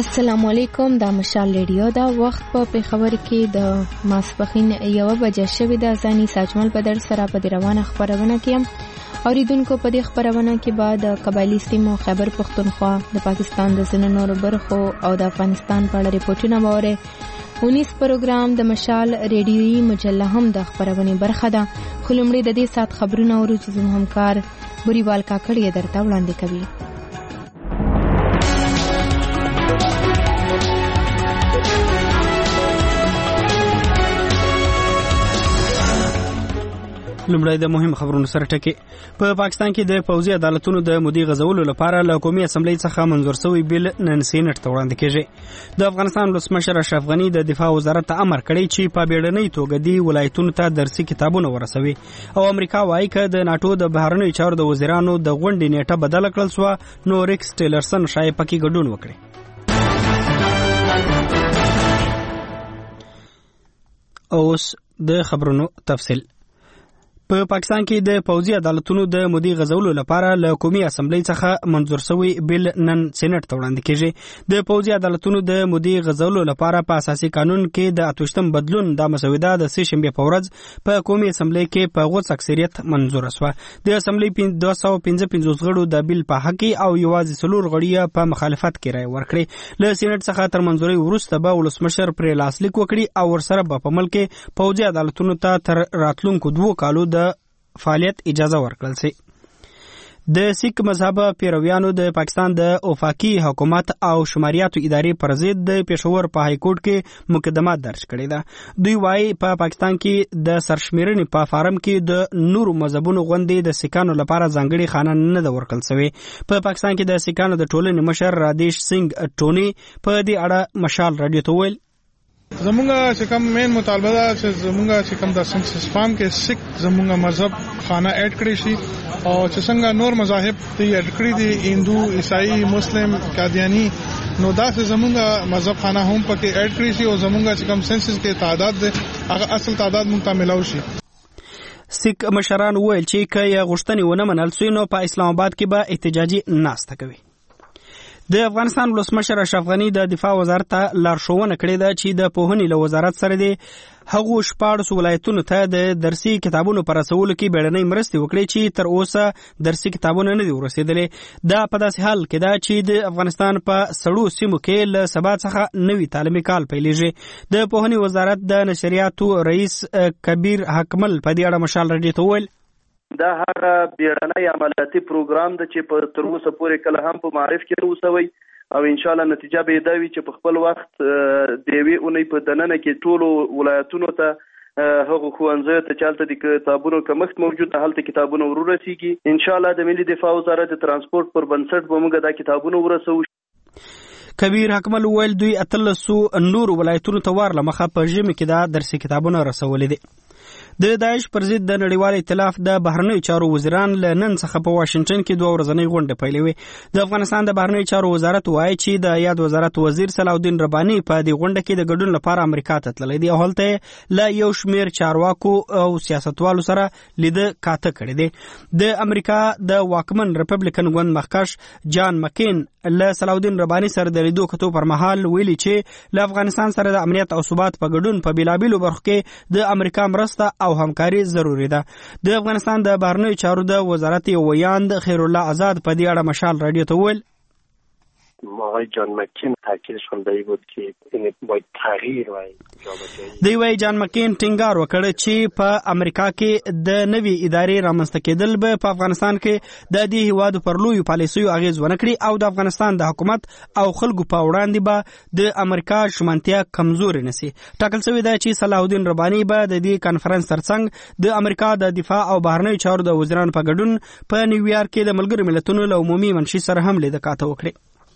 السلام علیکم. دا مشال ریډیو دا وخت په پیښور کې د ماسپخین 1 بجې شوې د ځاني ساجمل په در سره په روانه خبرونه کې اوریدونکو په دې خبرونه کې بعد قبایلی سیمو خیبر پختونخوا د پاکستان د ځینو نورو برخو او د افغانستان په اړه ریپورتونه باورې 19 پروګرام د مشال ریډیوي مجله هم د خبرونه برخه ده. خلمړي د دې سات خبرونه اورو چې زموږ همکار بوريوال کاکړی درته وړاندې کوي. لومړی د مهم خبرونو سره ټکی. په پاکستان کې د پوځي عدالتونو د مودي غزولو لپاره له قومي اسمبلی څخه منظور شوی بل نن سینټ ته وړاندې کیږي. د افغانستان ولسمشر اشرف غنی د دفاع وزارت ته امر کړی چې په بیړنۍ توګه دی ولایتونو ته درسي کتابونه ورسوي او امریکا وايي چې د ناتو د بهرنیو چارو د وزیرانو د غونډې نیټه بدل کړل شو نو ریکس ټیلرسن شای پکې ګډون وکړي. اوس د خبرونو تفصیل. په پاکستان کې د پوځي عدالتونو د مودي غزولو لپاره له قومي اسمبلی څخه منظور شوی بل نن سېنات ته وړاندې کیږي. د پوځي عدالتونو د مودي غزولو لپاره په اساسي قانون کې د 28م بدلون د مسوده د سه شنبه په ورځ په قومي اسمبلی کې په غوڅ اکثریت منظور شوه. د اسمبلی 255 غړو د بل په حق او یوازې 4 غړي په مخالفت کې رائے ورکړي. له سېنات څخه تر منظوري وروسته به ولسمشر پر لاسلیک وکړي او ورسره په عمل کې پوځي عدالتونو ته تر راتلونکو 2 کالو د فعالیت اجازه ورکړل شي. د سیک مذهب پیرویانو د پاکستان د وفاقي حکومت او شماریاتو ادارې پر ضد د پېښور په های کورټ کې مقدمه درج کړې ده. دوی وايي په پاکستان کې د سرشمیرنې په فارم کې د نورو مذهبونو غونډې د سیکانو لپاره ځانګړي خانه نه ده ورکړل شوی. په پاکستان کې د سیکانو د ټولنې مشر رادیش سنگ ټونی په دې اړه مشال رادیو ته ویل زمونږه چې کوم مین مطالبه ده چې زمونږه چې کوم د سنسس فارم کې سیک زمونږه مذهب خانه اډ کړی شي او چې څنګه نور مذاهب ته اډ کړی دي هندو عیسائی مسلم قادیانی نو دا چې زمونږه مذهب خانه هم پکې اډ کړی شي او زمونږه چې کوم سنسس کې تعداد ده هغه اصل تعداد مونږ ته ملاوي شي. سیک مشران ویل چې کله غوښتنې ونه منل شي نو په اسلام آباد کې به احتجاجي ناسته کوي. د افغانستان ولسمشر اشرف غنی د دفاع وزارت ته لارښوونه کړې ده چې د پوهنې له وزارت سره د هغو 14 ولایتونو ته د درسي کتابونو پر رسولو کې بیړنۍ مرستې وکړي چې تر اوسه درسي کتابونه نه دي ورسېدلي. دا په داسې حال کې ده چې د افغانستان په سړو سیمو کې له سبا څخه نوي تعلیمي کال پیلېږي. د پوهنې وزارت د نشریاتو رئیس کبیر حکمل په دې اړه مشال رډي ته ویل دا هغه بیړنی عملیاتي پروګرام د چې په تر اوسه پورې کله هم په معرف کې اوسوي او ان شاء الله نتیجه به دا وي چې په خپل وخت د وی اونۍ په دننه کې ټولو ولایتونو ته هغه خوانځي ته چالتہ د کتابونو کمښت موجود هلته کتابونه ورسیږي. ان شاء الله د ملي دفاع وزارت ترانسپورت پر بنسټ به موږ دا کتابونه ورسو. کبیر حکمل ویل دوی 1300 نور ولایتونو ته ورله مخه په ژمي کې دا درسي کتابونه رسولې دي. د داعش پر ضد د نړیوال ائتلاف د بهرنیو چارو وزیران له نن څخه په واشنگټن کې 2 ورځنۍ غونډه پیلوي. د افغانستان د بهرنیو چارو وزارت وایي چې د یاد وزارت وزیر صلاح الدین رباني په دې غونډه کې د ګډون لپاره امریکا ته تللی دی او هلته له یو شمیر چارواکو او سیاستوالو سره لیده کاته کړی دی. د امریکا د واکمن ریپبلیکن ګوند مخکښ جان مکین له صلاح الدین رباني سره د لیدو کتو پر مهال ویلي چې له افغانستان سره د امنیت او ثبات په ګډون په بیلابیلو برخو کې د امریکا مرسته او همکاري ضروری ده. د افغانستان د بهرنیو چارو د وزارت ویاند خیر الله آزاد په دې اړه مشال رادیو ته ویل آقای جان مکین تاکیدشون به این بود که این باید تغییر و دی وی جان مکین ټینګار وکړ چې په امریکا کې د نوي ادارې رامنځته کېدل به په افغانستان کې د دې هیوادو پر لویو پالیسیو اغیز ونه کړي او د افغانستان د حکومت او خلکو په وړاندې به د امریکا شمنتیا کمزوري نسی. ټاکل شوی دی چې صلاح الدین رباني به د دې کانفرنس ترڅنګ د امریکا د دفاع او بهرنیو چارو د وزیرانو په ګډون په نیویارک کې د ملګرو ملتونو له عمومي منشي سره هم لیده کاته وکړي.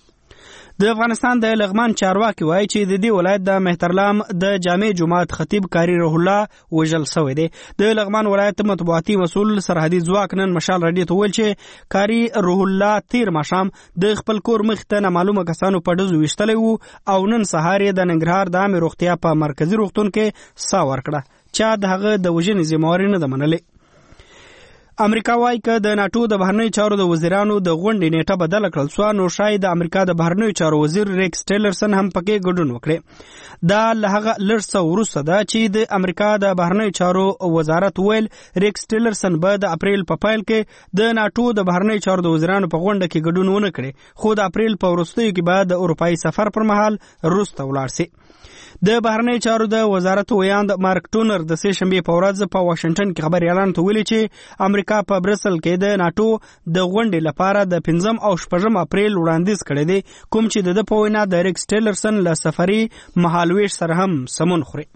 د افغانستان د لغمان چارواکي وایي چې د دې ولایت د مهترلام د جامع جماعت خطیب کاری روح الله وژل شوی دی. د لغمان ولایت مطبوعاتي مسؤل سرحدي ځواک نن مشال رډي ته ویل چې کاری روح الله تیر ماښام د خپل کور مخ ته نامعلومه کسانو په ډزو ویشتلی وو او نن سهار یې د ننګرهار د عامې روغتیا په مرکزي روغتون کې ساه ورکړه. چا د هغه د وژنې ذمهواري نه ده منلې. امریکا وايي که د ناتو د بهرنیو چارو د وزیرانو د غونډې نیټه بدله کړل سوه نو شاید د امریکا د بهرنیو چارو وزیر ریکس ټیلرسن هم پکې ګډون وکړي. دا له هغه لږ څه وروسته ده چې د امریکا د بهرنیو چارو وزارت ویل ریکس ټیلرسن به د اپریل په پیل کې د ناتو د بهرنیو چارو د وزیرانو په غونډه کې ګډون ونه کړي، خو د اپریل په وروستیو کې به د اروپایي سفر پر مهال روس ته ولاړ سي. د بهرنیو چارو د وزارت ویاند مارک ټونر د سې شنبې په ورځ په واشنگټن کې خبري اعلان ته ویلي چې امریکا په برسل کې د ناتو د غونډې لپاره د 5 او 6 اپریل وړاندیز کړی دی، کوم چې د په وینا د ریکس ټیلرسن له سفري مهالویش سره هم سمون خوري.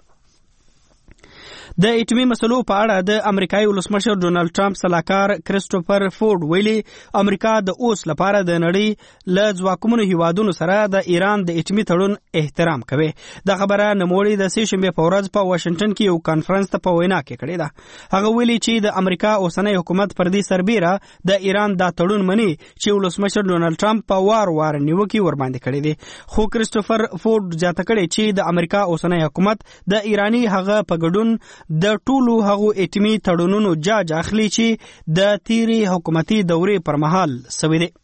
د اټومي مسلو په اړه د امریکایي ولسمشر ډونالد ټرمپ سلاکار کریسټوفر فورډ ویلي امریکا د اوس لپاره د نړۍ له ځواکمنو هیوادونو سره د ایران د اټومي تړون احترام کوي. دا خبره نوموړي د سې شنبې په ورځ په واشنگټن کې یو کانفرنس ته په وینا کې کړې ده. هغه ویلي چې د امریکا اوسنی حکومت پر دې سربیره د ایران دا تړون مني چې ولسمشر ډونالد ټرمپ په وار نیوکې ورباندې کړې دي. خو کریسټوفر فورډ زیاته کړې چې د امریکا اوسنی حکومت د ایرانی هغه په ګډون د ټولو هغو اټومي تړونونو جاج اخلي چې د تیری حکومتي دورې پر مهال سوي دي.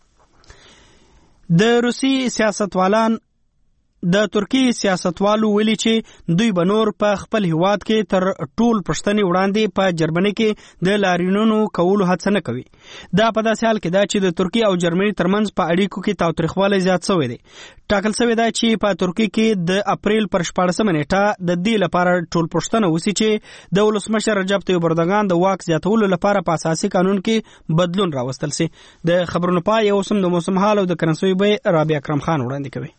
د روسي سیاستوالان د ترکی سیاستوالو ویلي چې دوی به نور په خپل هیواد کې تر ټول پښتنې وړاندې په جرمني کې د لاریونونو کولو هڅه نه کوي. دا په داسې حال کې ده چې د ترکی او جرمني ترمنځ په اړیکو کې تاوتریخوالی زیات شوی دی. ټاکل شوی ده چې په ترکی کې د اپریل پر 14 نیټه د دې لپاره ټول پښتنه وسی چې د ولسمشر رجب طیب اردوغان د واک زیاتولو لپاره په اساسي قانون کې بدلون راوستل شي. د خبرونو پای یو سم د موسم حال او د کرنسوي به رابعه اکرم خان وړاندې کوي.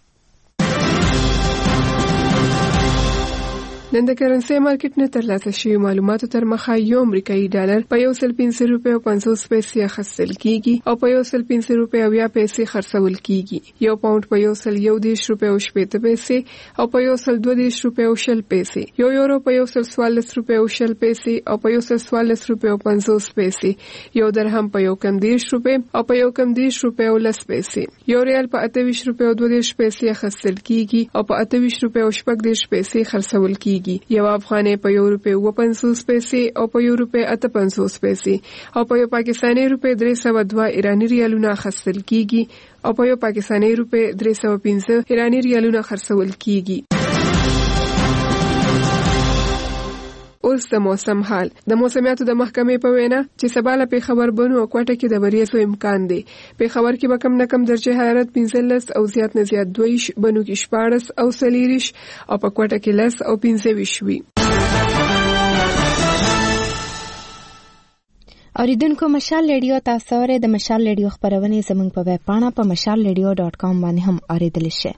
نن د کرنسي مارکیټ نه ترلاسه شوی معلوماتو تر مخه یو امریکایي ډالر په 1.5 روپۍ او 50 پیسې اخیستل کیږي او په 1.5 روپۍ او 20 پیسې خرڅول کیږي. یو پاوند په 1.10 روپۍ او 70 پیسې او په 1.20 روپۍ او 60 پیسې، یو یورو په 1.14 روپۍ او 60 پیسې او په 1.14 روپۍ او 50 پیسې، یو درهم په 1.10 روپۍ او په 1.10 روپۍ او 10 پیسې، یو ریال په 28 روپۍ او 20 پیسې اخیستل کیږي او په 28 روپۍ او 40 پیسې خرڅول کیږي. یو افغانۍ په 1 روپۍ او 50 پیسې او په 1 روپۍ 58 پیسې او په یو پاکستاني روپۍ 302 ایرانی ریالونه اخیستل کیږي او په یو پاکستاني روپۍ 315 ایرانی ریالونه خرڅول کیږي. اوس د موسم حال. د موسمیاتو د محکمې په وینا چې سبا له پیښور بنو او کوټه کې د وریځو امکان دی. پیښور کې به کم نه کم درجه حرارت 15 او زیات نه زیات 2، بنو کې 14 او 30 او په کوټه کې 10 او 15 وي. اوریدونکو مشال ریډیو تاسو سره د مشال ریډیو خبرونه زموږ په ویب پاڼه په mashalradio.com باندې هم اوریدل شي.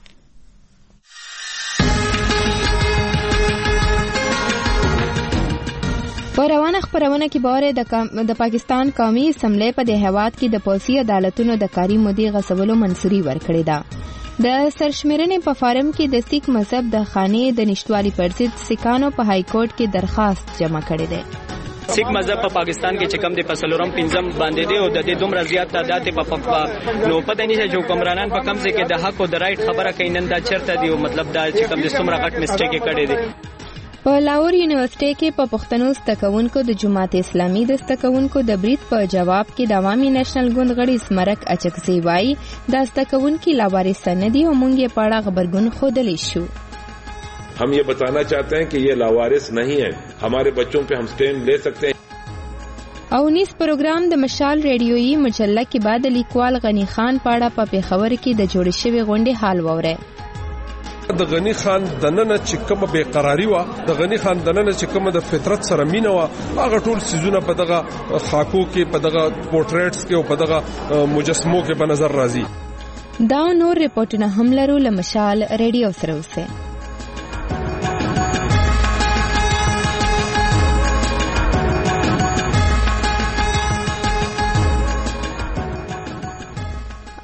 په روانه خبرونه کې باور د پاکستان قومي اسمبلی په د هیواد کې د پولیسي عدالتونو د کاري مودې غصبولو منصوري ورکړې ده. د سرشمیرنې په فارم کې د سیک مذهب د خانې د نشټوالي پر ضد سیکانو په های کورټ کې درخواست جمع کړی دی. سیک مذهب په پاکستان کې چې کم د پسلورم 15 باندې دی او د دې دومره زیات تعداد په نو پته نشي چې حکمرانان په کم ځای کې د حق او د رائټ خبره کوي نن دا چرته دی او مطلب دا چې کم د څومره غټ مسټیک کړي دی. په لاهور یونیورسيټي کې په پښتنو ستکونکو د جماعت اسلامي د ستکونکو د بریټ په جواب کې د عوامي نېشنل ګوند غړي سمرک اچکزي وایي د ستکونکو لاوارث نه دي او موږ یې پاړه خبرګون خودلی شو. हम ये बताना चाहते हैं कि ये लावारिस नहीं है, हमारे बच्चों पे हम स्टैंड ले सकते हैं. او نیس پروګرام د مشال ریډیويي مجله کې بعد لیکوال غنی خان پاړه په پیښور کې د جوړ شوی غونډې حال ووره. د غنی خان دننه چې کومه بے قراری و، د غنی خان دننه چې کومه د فطرت سره مینه و، هغه ټول سيزونه په دغه خاکو کې، په دغه پورټریټس کې او په دغه مجسمو کې په نظر راځي. دا نور ریپورتونه هم لرو له مشال ریډیو سره اوسه.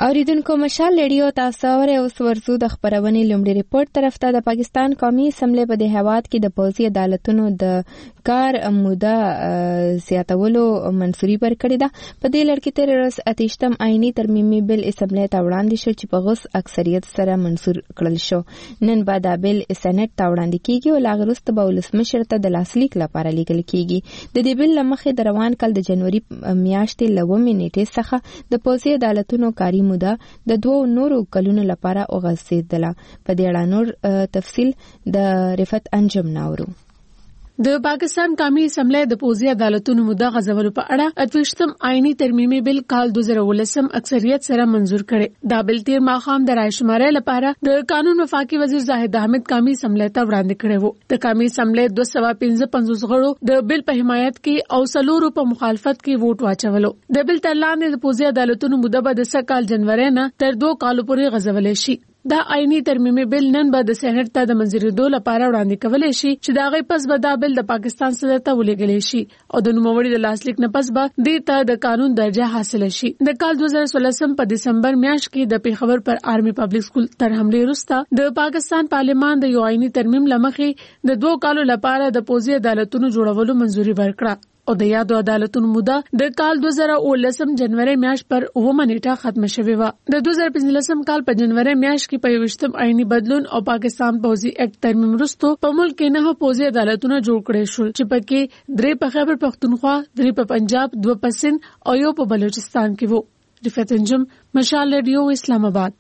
اوریدونکو مشال ریډیو تاسو اورئ. اوس ورځو د خبرونې لومړی ریپورت طرف ته. د پاکستان قومي اسمبلی په دې هیواد کې د پوځي عدالتونو د کار موده زیاتولو منظوري ورکړې ده. په دې لړ کې تیر ورځ 28م آئینی ترمیمي بل اسمبلی ته وړاندې شو چې په غوث اکثریت سره منظور کړل شو. نن به دا بل سېنات ته وړاندې کیږي او لا وروسته به ولسمشر ته د لاسلیک لپاره لیږل کیږي. د دې بل لمخې د روان کال د جنوري میاشتې ل 9 نیټې څخه د پوځي عدالتونو کاري موده د 2 نورو کلونو لپاره اوغځېدله. په دې اړه نور تفصیل د رفت انجم ناورو. د پاکستان قومي اسمبلی د پوځي عدالتونو موده غځولو په اړه 28م آئینی ترمیمي بل کال 2019 اکثریت سره منظور کړي. دا بل تیر ماخام د رائے شمارې لپاره د قانون وفاقي وزیر زاهد احمد قومي اسمبلی ته وړاندې کړی وو. د قومي اسمبلی 255 غړو د بل په حمایت کې او 4 په مخالفت کې ووټ واچولو. د بل تر لاندې د پوځي عدالتونو موده به د 2 کال جنوري نه تر 2 کالو پورې غځولې شي. دا آئینی ترمیمي بل نن به د سېنات ته د منظورېدو لپاره وړاندې کولای شي چې دا غي پس به دا بل د پاکستان صدر ته ولېږل شي او د نوموړي د لاسلیک نه پس به د ته د قانون درجه حاصل شي. د کال 2016 په دسمبر میاشت کې د پیښور پر آرمي پبلک سکول تر حمله وروسته د پاکستان پارلمان د یو آئینی ترمیم لمخې د 2 کالو لپاره د پوځي عدالتونو جوړولو منظوري ورکړه او د یادو عدالتونو موده د کال 2019 جنوري میاشت پر 9 نیټه ختم شوه و. د 2015 کال په جنوري میاشت کې په 28م آئینی بدلون او پاکستان پوځي اکټ ترمیم وروسته په ملک کې 9 پوځي عدالتونه جوړ کړي شول چې پکې 3 په خیبر پختونخوا، 3 په پنجاب، 2 په سند او 1 په بلوچستان کې وو. رفت انجم، مشال ریډیو، اسلام آباد.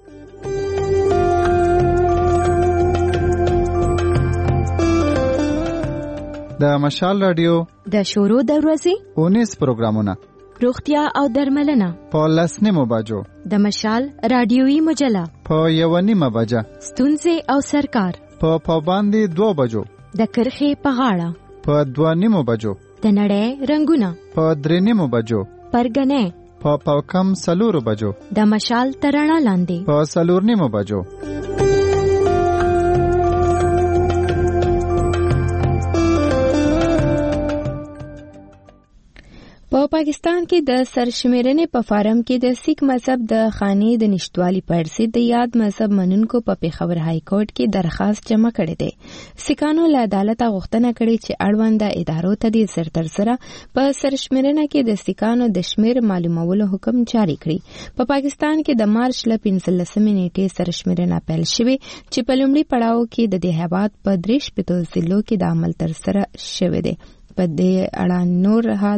د مشال رادیو د شورو د ورځې 19 پروګرامونه روغتیا او درملنه په 10 بجو د مشال رادیوي مجله په 1 بجه ستونزې او سرکار په پابندي 2 بجو د کرخې په غاړه په 2 بجو د نړۍ رنگونه په 3 بجو پرګنې په کم 4 بجو د مشال ترانه لاندې په 4 بجو. په پاکستان کې د سرشمیرنې په فارم کې د سیک مذهب د خانې د نشټوالي په اړه د یاد مذهب منونکو په پیښور های کورټ کې درخواست جمع کړی دی. سیکانو له عدالت غوښتنه کړې چې اړونده ادارو ته د زر سره په سرشمیرنه کې د سیکانو د شمیر معلومولو حکم جاری کړي. په پاکستان کې د مارچ ل 15 نیټې سرشمیرنه پیل شوې چې په لومړي پړاو کې د دې هیواد په 3 ضلعو کې د عمل تر سره شوې ده. په دې اړه نور حال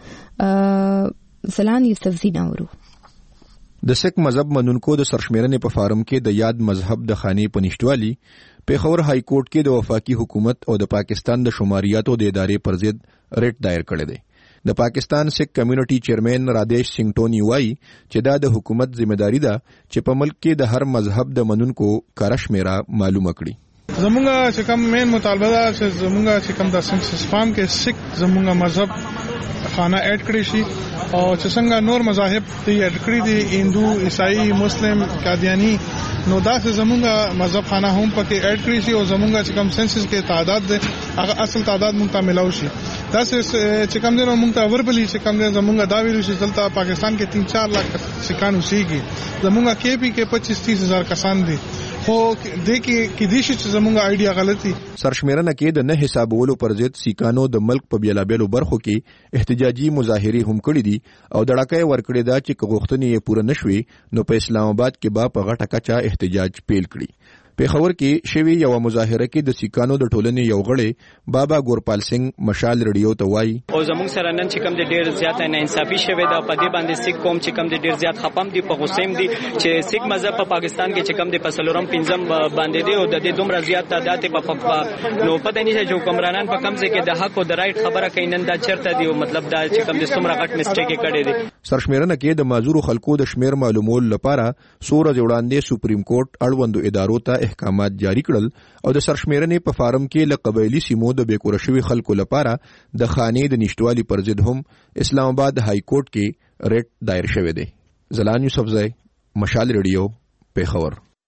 د زلان یوسفزی نورو. د سیک مذهب منونکو د سرشمیرنې په فارم کې د یاد مذهب د خانې په نشټوالي پیښور های کورټ کې د وفاقي حکومت او د پاکستان د شماریاتو د ادارې پر ضد ریټ دایر کړی دی. د پاکستان سیک کمیونټي چیرمن رادیش سنگ ټونی وایي چې دا د حکومت ځمېداري ده چې په ملک کې د هر مذهب د منونکو کار شمیره معلومه کړي. زمونږه چې کوم مین مطالبه ده چې زمونږه چې کوم د سنسس فارم کې سیک زمونږه مذهب خانه اډ کړی شي او چې څنګه نور مذاهب ته اډ کړی دي هندو، عیسائی، مسلم، قادیانی، نو دا چې زمونږه مذهب خانه هم پکې اډ کړی شي او زمونږه چې کوم سنسس کې تعداد ده هغه اصل تعداد مونږ ته ملاوي شي. دا چې کوم دنو مونږ ته وربلی چې کوم دنو زمونږه دا ویل شي دلته پاکستان کې 3-4 लाख سکان اوسېږي. زمونږه کې پی کې 25-30 هزار کسان دي. خو دې کې دې چې زمونږه آیډیا غلطي. سرشمیرنه کې د نه حسابولو پر ضد سیکانو د ملک په بیلابېلو برخو کې احتجاجي مظاهرې هم کړې دي او دړکې ورکړې ده چې غوښتنې یې پوره نشوي نو په اسلام آباد کې به په غټه کچا احتجاج پیل کړي. پیښور کې شوی یو مظاهره کې د سیکانو د ټولنې یو غړی بابا ګورپال سنگ مشال ریډیو ته وایي او زموږ سره نن چې کوم د ډیر زیات نه انصافي شوی دا په دې باندې سیک قوم چې کوم د ډیر زیات خپم دي په غوسیم دي چې سیک مذهب په پاکستان کې چې کوم د پسلورم پنځم باندې دی او د دې دومره زیات تعداد په نو پته نشي چې حکمرانان په کم ځای کې د حق او د رائټ خبره کوي نن دا چرته دی او مطلب دا چې کوم د څومره غټ مسټیک کړي دي. سرشمیرنه کې د معذور خلکو د شمیر معلومول لپاره سورج وړاندې سپریم کورټ اړوندو ادارو ته احکامات جاری کړل او د سرشمیرنې په فارم کې ل قبایلی سیمو د بیکور شوی خلکو لپاره د خانې د نشټوالي پر ضد هم اسلام آباد های کورټ کې ریټ دایر شوی دی. زلان یوسفزی، مشال ریډیو، پیښور.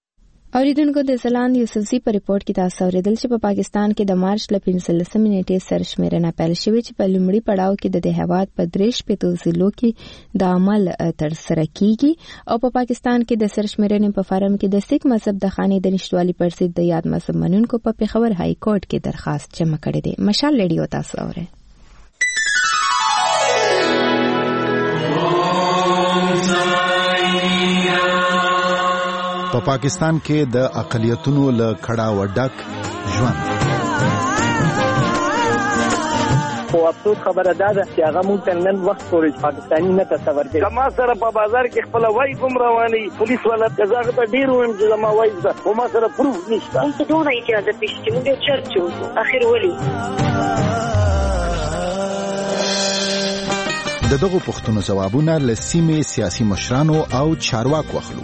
اوریدونکو د زلاند یوسفزي په ریپورت کې تاسو اوریدل چې په پاکستان کې د مارچ ل 15 نیټې سرشمیرنه پیل شوې چې په لومړي پړاو کې د هیواد په 3 ضلعو کې د عمل ترسره کیږي او په پاکستان کې د سرشمیرنې په فارم کې د سیک مذهب د خانې د نشټوالي پر ضد د یاد مذهب منونکو په پیښور های کورټ کې درخواست جمع کړې ده. مشال ریډیو تاسو اوره په پاکستان کې د اقلیتونو له کړه وډک ژوند او افسوس خبره ده چې هغه مونږ ته نن وخت پورې پاکستاني نه تصور کوي. کما سره په بازار کې خپل وای کوم رواني پولیس والا کزاغه ته ډیر ویم چې ما وای ده او ما سره پروف نشته. څه ډول اجازه پېښې موږ چرچو اخر ولي دغه پوښتنو جوابونه له سیمې سیاسي مشرانو او چارواکو اخلو.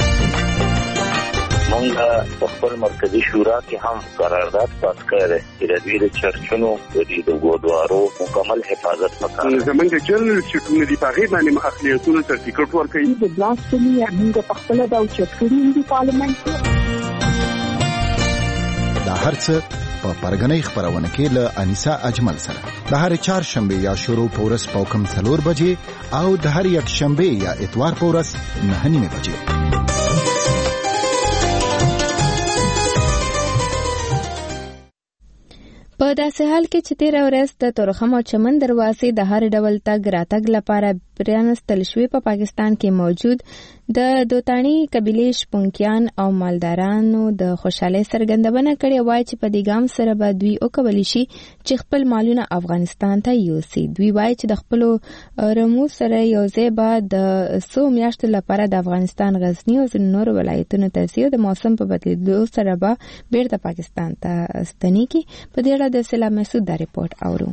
مونږ په خپل مرکزی شورا کې هم قرارداد پاس کړی چې د دې چرچونو د ګودوارو مکمل حفاظت وکړي. زمونږ جنرال چټونه دی په غیبه باندې اخلیتونو سرټیفیکټ ورکړي. د بلاسفمي موږ په خپل د چټکړي د پارلیمنت دا هرڅه په پرګنۍ خبرونه کې له انیسا اجمل سره د هر چهارشنبه یا شروع پورس پوکم 4 بجې او د هر یک شنبه یا اتوار پورس 9 بجې. په داسې حال کې چې 13 ورځ د تورخم او چمن دروازې د هر ډول تګ راتګ لپاره پرانستل شوې په پاکستان کې موجود د دوتانی قبیلې شپونکیان او مالدارانو د خوشحالۍ څرګندونه کړې وای چې په دې ګام سره به دوی وکولی شي چې خپل مالونه افغانستان ته یوسي. دوی وای چې د خپل رمو سره یوځای به د 100 میاشتو لپاره د افغانستان غزنی او نور ولایتونو ته ځي او د موسم په بدلیدو سره به بیرته پاکستان ته ستنیږي. په دې اړه د سلام مسعود دا ریپورت اورو.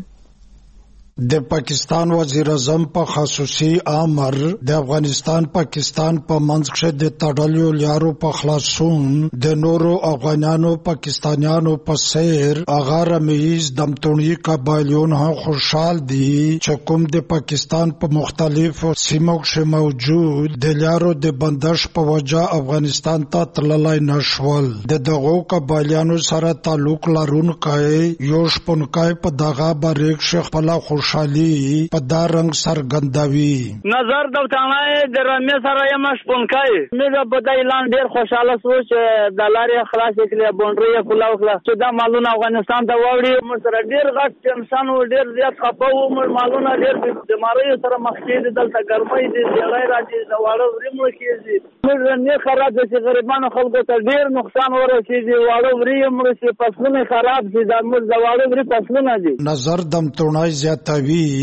د پاکستان وزیر اعظم په خصوصي امر د افغانستان پاکستان په منځ کې د تړلو لارو په خلاصون د نورو افغانانو پاکستانیانو په سیر اغا رمیز دمتونی قبایلیون هم خوشحال دي چې کوم د پاکستان په مختلفو سیمو کې موجود د لارو د بندش په وجه افغانستان ته تللای نشول. د دغو قبایلیانو سره تعلق لرونکي یو شپونکي په دغه باریک شیخ په خوشحالي په دا رنگ سرګندوي. نظر د وطنای د رمې سره یم شپونکای مې په د اعلان ډیر خوشاله شو چې د لارې خلاص کړي بونډري کلاو خلاص چې دا مالونه افغانستان ته وړي. مر سره ډیر غټ ټنشن و ډیر زیات خپه و. مر مالونه ډیر د ماري سره مخ کې دلته ګرمۍ دي ډیرای راځي د واړو ورمو کېږي. مر نه خراب دي چې غریبانو خلکو ته ډیر نقصان ورسېږي. واړو ورمو چې فصلونه خراب دي د مر د واړو ورې فصلونه دي. نظر دم تونای زیاتوي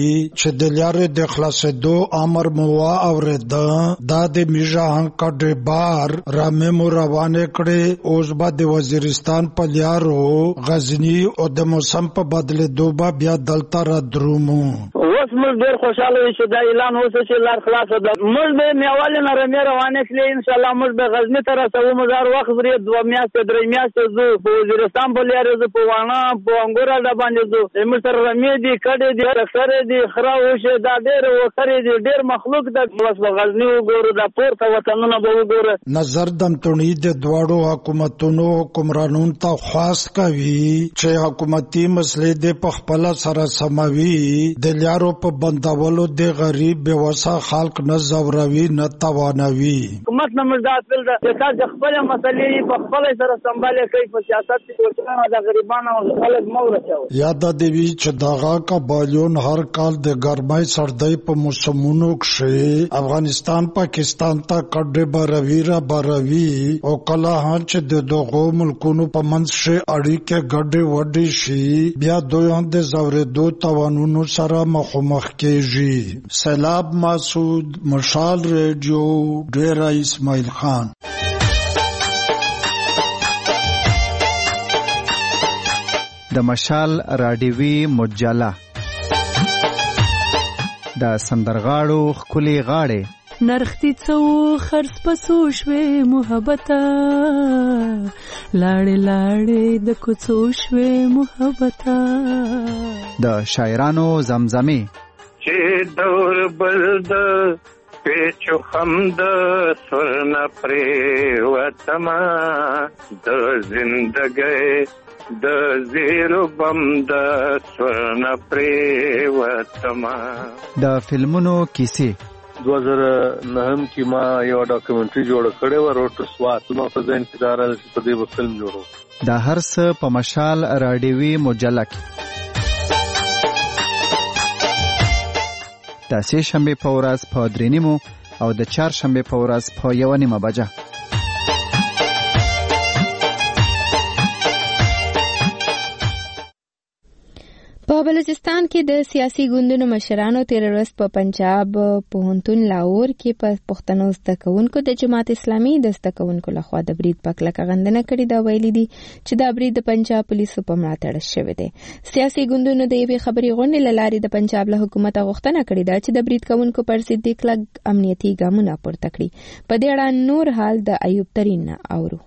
چې د لارې د خلاصېدو امر مو واورېده. دا د میژاهنګ کډې بار رامې مو روانې کړې. اوس به د وزیرستان په لارو غزنی او د موسم په بدلېدو به بیا دلته را درومو. اوس موږ ډېر خوشاله یو چې دا اعلان اوس چې لار خلاصه ده. موږ به میوالې نه رمې روانې کړې. انشاءالله موږ به غزنی ته رسوو. موږ هر وخت ورې 2 میاشتې 3 میاشتې ځو. په وزیرستان په لارې ځو، په واڼه په انګور اډه باندې ځو. موږ سره رمې دي کډې دي سره دي خرا وشه دا ډېر وکړي دي ډېر مخلوق د بس غزنی وګورو د پورته وطنونه به وګورو. نظر دمتونی د دواړو حکومتونو حکمرانون ته خواست کوي چې حکومتي مسلې د پخپل سره سموي. د لارو په بندولو د غریب بېوسه خلک نه زوروي نه توانوي. حکومت نه مزدات ول د تاسو خپل مسلې په خپل سره سمبالې کوي. په سیاست کې ورته د غریبانو خلک مورچو یاد د وی چې دغه قبایلیون هر کال د ګرمۍ سردۍ په موسمونو کې افغانستان پاکستان ته کډې باروي او کله هم چې د دغو ملکونو په منځ کې اړیکې ګډې وډې شي بیا دوی هم د زورېدو توانونو سره مخامخ کېږي. سیلاب مسعود، مشال ریډیو، ډیره اسماعیل خان. د مشال راډیوي مجله د سندرغاړو خولي غاړې نرختی څو خرڅ پسو شوي محبته لاړې لاړې د کوڅو شوي محبته د شاعرانو زمزمه چې دور بلد پیچو خم د سرن پریوتما د زندګۍ د زیرو بم د سرن پریوتما. د فلمونو کیسې 2009 کې ما یو ډاکومنټري جوړ کړې و روټ سوات ما په ځین کې دار په دې فلم جوړو. دا هر څه په مشال راډیوي مجله کې د سه شنبه په ورځ په 3:30 او د چهار شنبه په ورځ په 1:30 بجه. په بلوچستان کې د سیاسي ګوندونو مشرانو تیر ورځ په پنجاب پوهنتون لاهور کې په پښتنو زده کوونکو د جماعت اسلامي د زده کوونکو لخوا د برید په کلکه غندنه کړې ده. ویلي دي چې دا برید د پنجاب پولیسو په ملاتړ شوی دی. سیاسي ګوندونو د یوې خبري غونډې له لارې د پنجاب له حکومت غوښتنه کړې ده چې د برید کوونکو پر ضد کلک امنیتي ګامونه پورته کړي. په دې اړه نور حال د ایوب ترین اورو.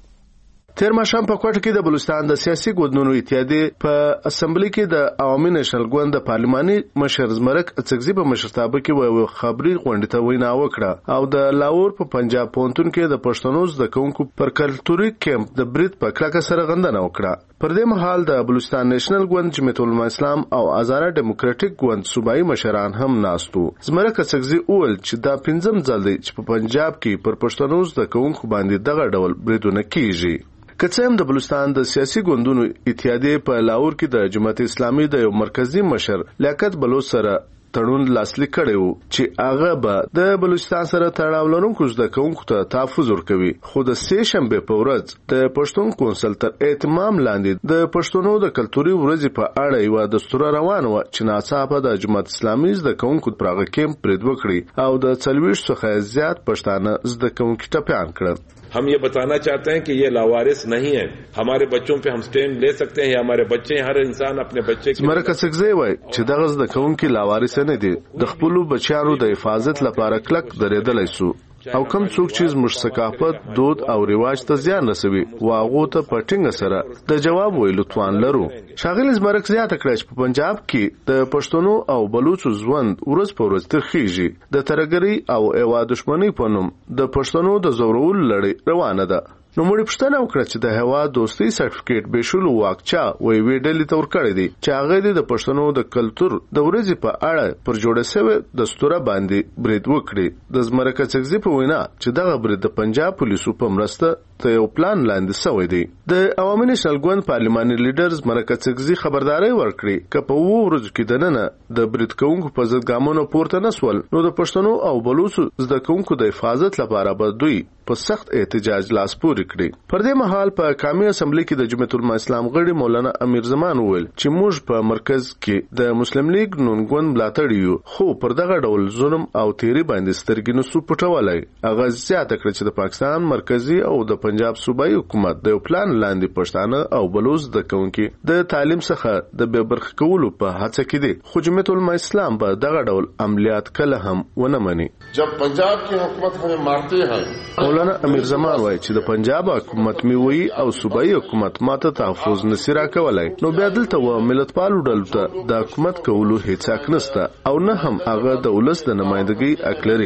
تیر ماښام په کوټه کې د بلوچستان د سیاسي ګوندونو اتحادیې په اسمبلی کې د عوامي نېشنل ګوند د پارلماني مشر زمرک اڅکزي په مشرتابه کې یو خبري غونډه ته وینا وکړه او د لاهور په پنجاب پوهنتون کې د پښتنو زده کوونکو پر کلتوري کیمپ د برید په کلکه سره غندنه وکړه. پر دې مهال د بلوچستان نېشنل ګوند جمعیت العلماء اسلام او آزاد ډیموکراټک ګوند صوبایي مشران هم ناستو. زمرک اڅکزي وویل چې دا 5م ځل دی چې په پنجاب کې پر پښتنو زده کوونکو باندې دغه ډول بریدونه کیږي. کڅم د بلوچستان د سیاسي ګوندونو اتحادیې په لاهور کې د جماعت اسلامي د یو مرکزی مشر لیاقت بلوچ سره تړون لاسلیک کړی و چې هغه به د بلوچستان سره تړاو لرونکو زده کوونکو ته تحفظ ورکوي. خو د سه شنبه په ورځ د پښتون کونسل تر اهتمام لاندې د پښتونو د کلتوري ورځې په اړه یو دستور روان و چې ناڅاپه د جماعت اسلامي زده کوونکو پرغه کیمپ پرید وکړي او د 40 څخه زیات پښتانه زده کوونکو ټپيان کړل. हम ये बताना चाहते हैं कि ये लावारिस नहीं है. हमारे बच्चों पे हम स्टैंड ले सकते हैं. हमारे बच्चे, हर इंसान अपने बच्चे زمرک اڅکزي وای چې دغه زده کوونکي لاوارث نه دي. د خپل بچیانو د حفاظت لپاره کلک درېدلای شو او کوم څوک چې زموږ ثقافت، دود او رواج ته زیان رسوي واغو ته پټینګ سره د جواب ویلو توان لرو. شاغل زمرک زیاته کړه چې په پنجاب کې د پښتنو او بلوچو ژوند ورځ په ورځ ترخیږي. د ترګری او ایوا دښمنۍ په نوم د پښتنو د زورول لړۍ روانه ده. نو موږ پښتنه وکړه چې د هوا دوستي سرټیفیکیټ به شلو واقچا وی ویډلې تور کړی دی چې هغه د پښتنو د کلچر د ورځې په اړه پر جوړه شوی دستور باندې برید وکړي. د زمرک اڅکزي په وینا چې دغه برید د پنجاب پولیسو په مرسته ته یو پلان لاندې شوی دی. د عوامي نېشنل ګوند پارلماني لیډر زمرک اڅکزي خبرداري ورکړي چې په ورځ کې دننه د برید کوونکو په ضد ګامونه پورته نسول نو د پښتنو او بلوچو زده کوونکو د حفاظت لپاره به دوی په سخت احتجاج لاس پورې کړی. پر دې مهال په قومي اسمبلی کې د جمعیت العلماء اسلام غړي مولانا امیر زمان وویل چې موږ په مرکز کې د مسلم لیگ نون ګوند ملاتړ یو خو پر دغه ډول ظلم او تیری باندې سترګې نو سو پټولای. هغه زیاته کړ چې د پاکستان مرکزی او د پنجاب صوبایي حکومت د پلان لاندې پښتانه او بلوچ د کوونکي د تعلیم څخه د بې برخې کولو په هڅه کې دي. خو جمعیت العلماء اسلام به دغه ډول عملیات کله هم ونه مني. जब पंजाब की हुकूमत हमें मारते हैं مولانا امیر زمان وایي چې د پنجاب حکومت میوي او صوبایي حکومت ماته تحفظ نسی راکولای نو بیا دلته و ملتپالو ډلو ته د حکومت کولو هیڅ حق نشته او نه هم هغه د ولس د نمائندګۍ حق لري.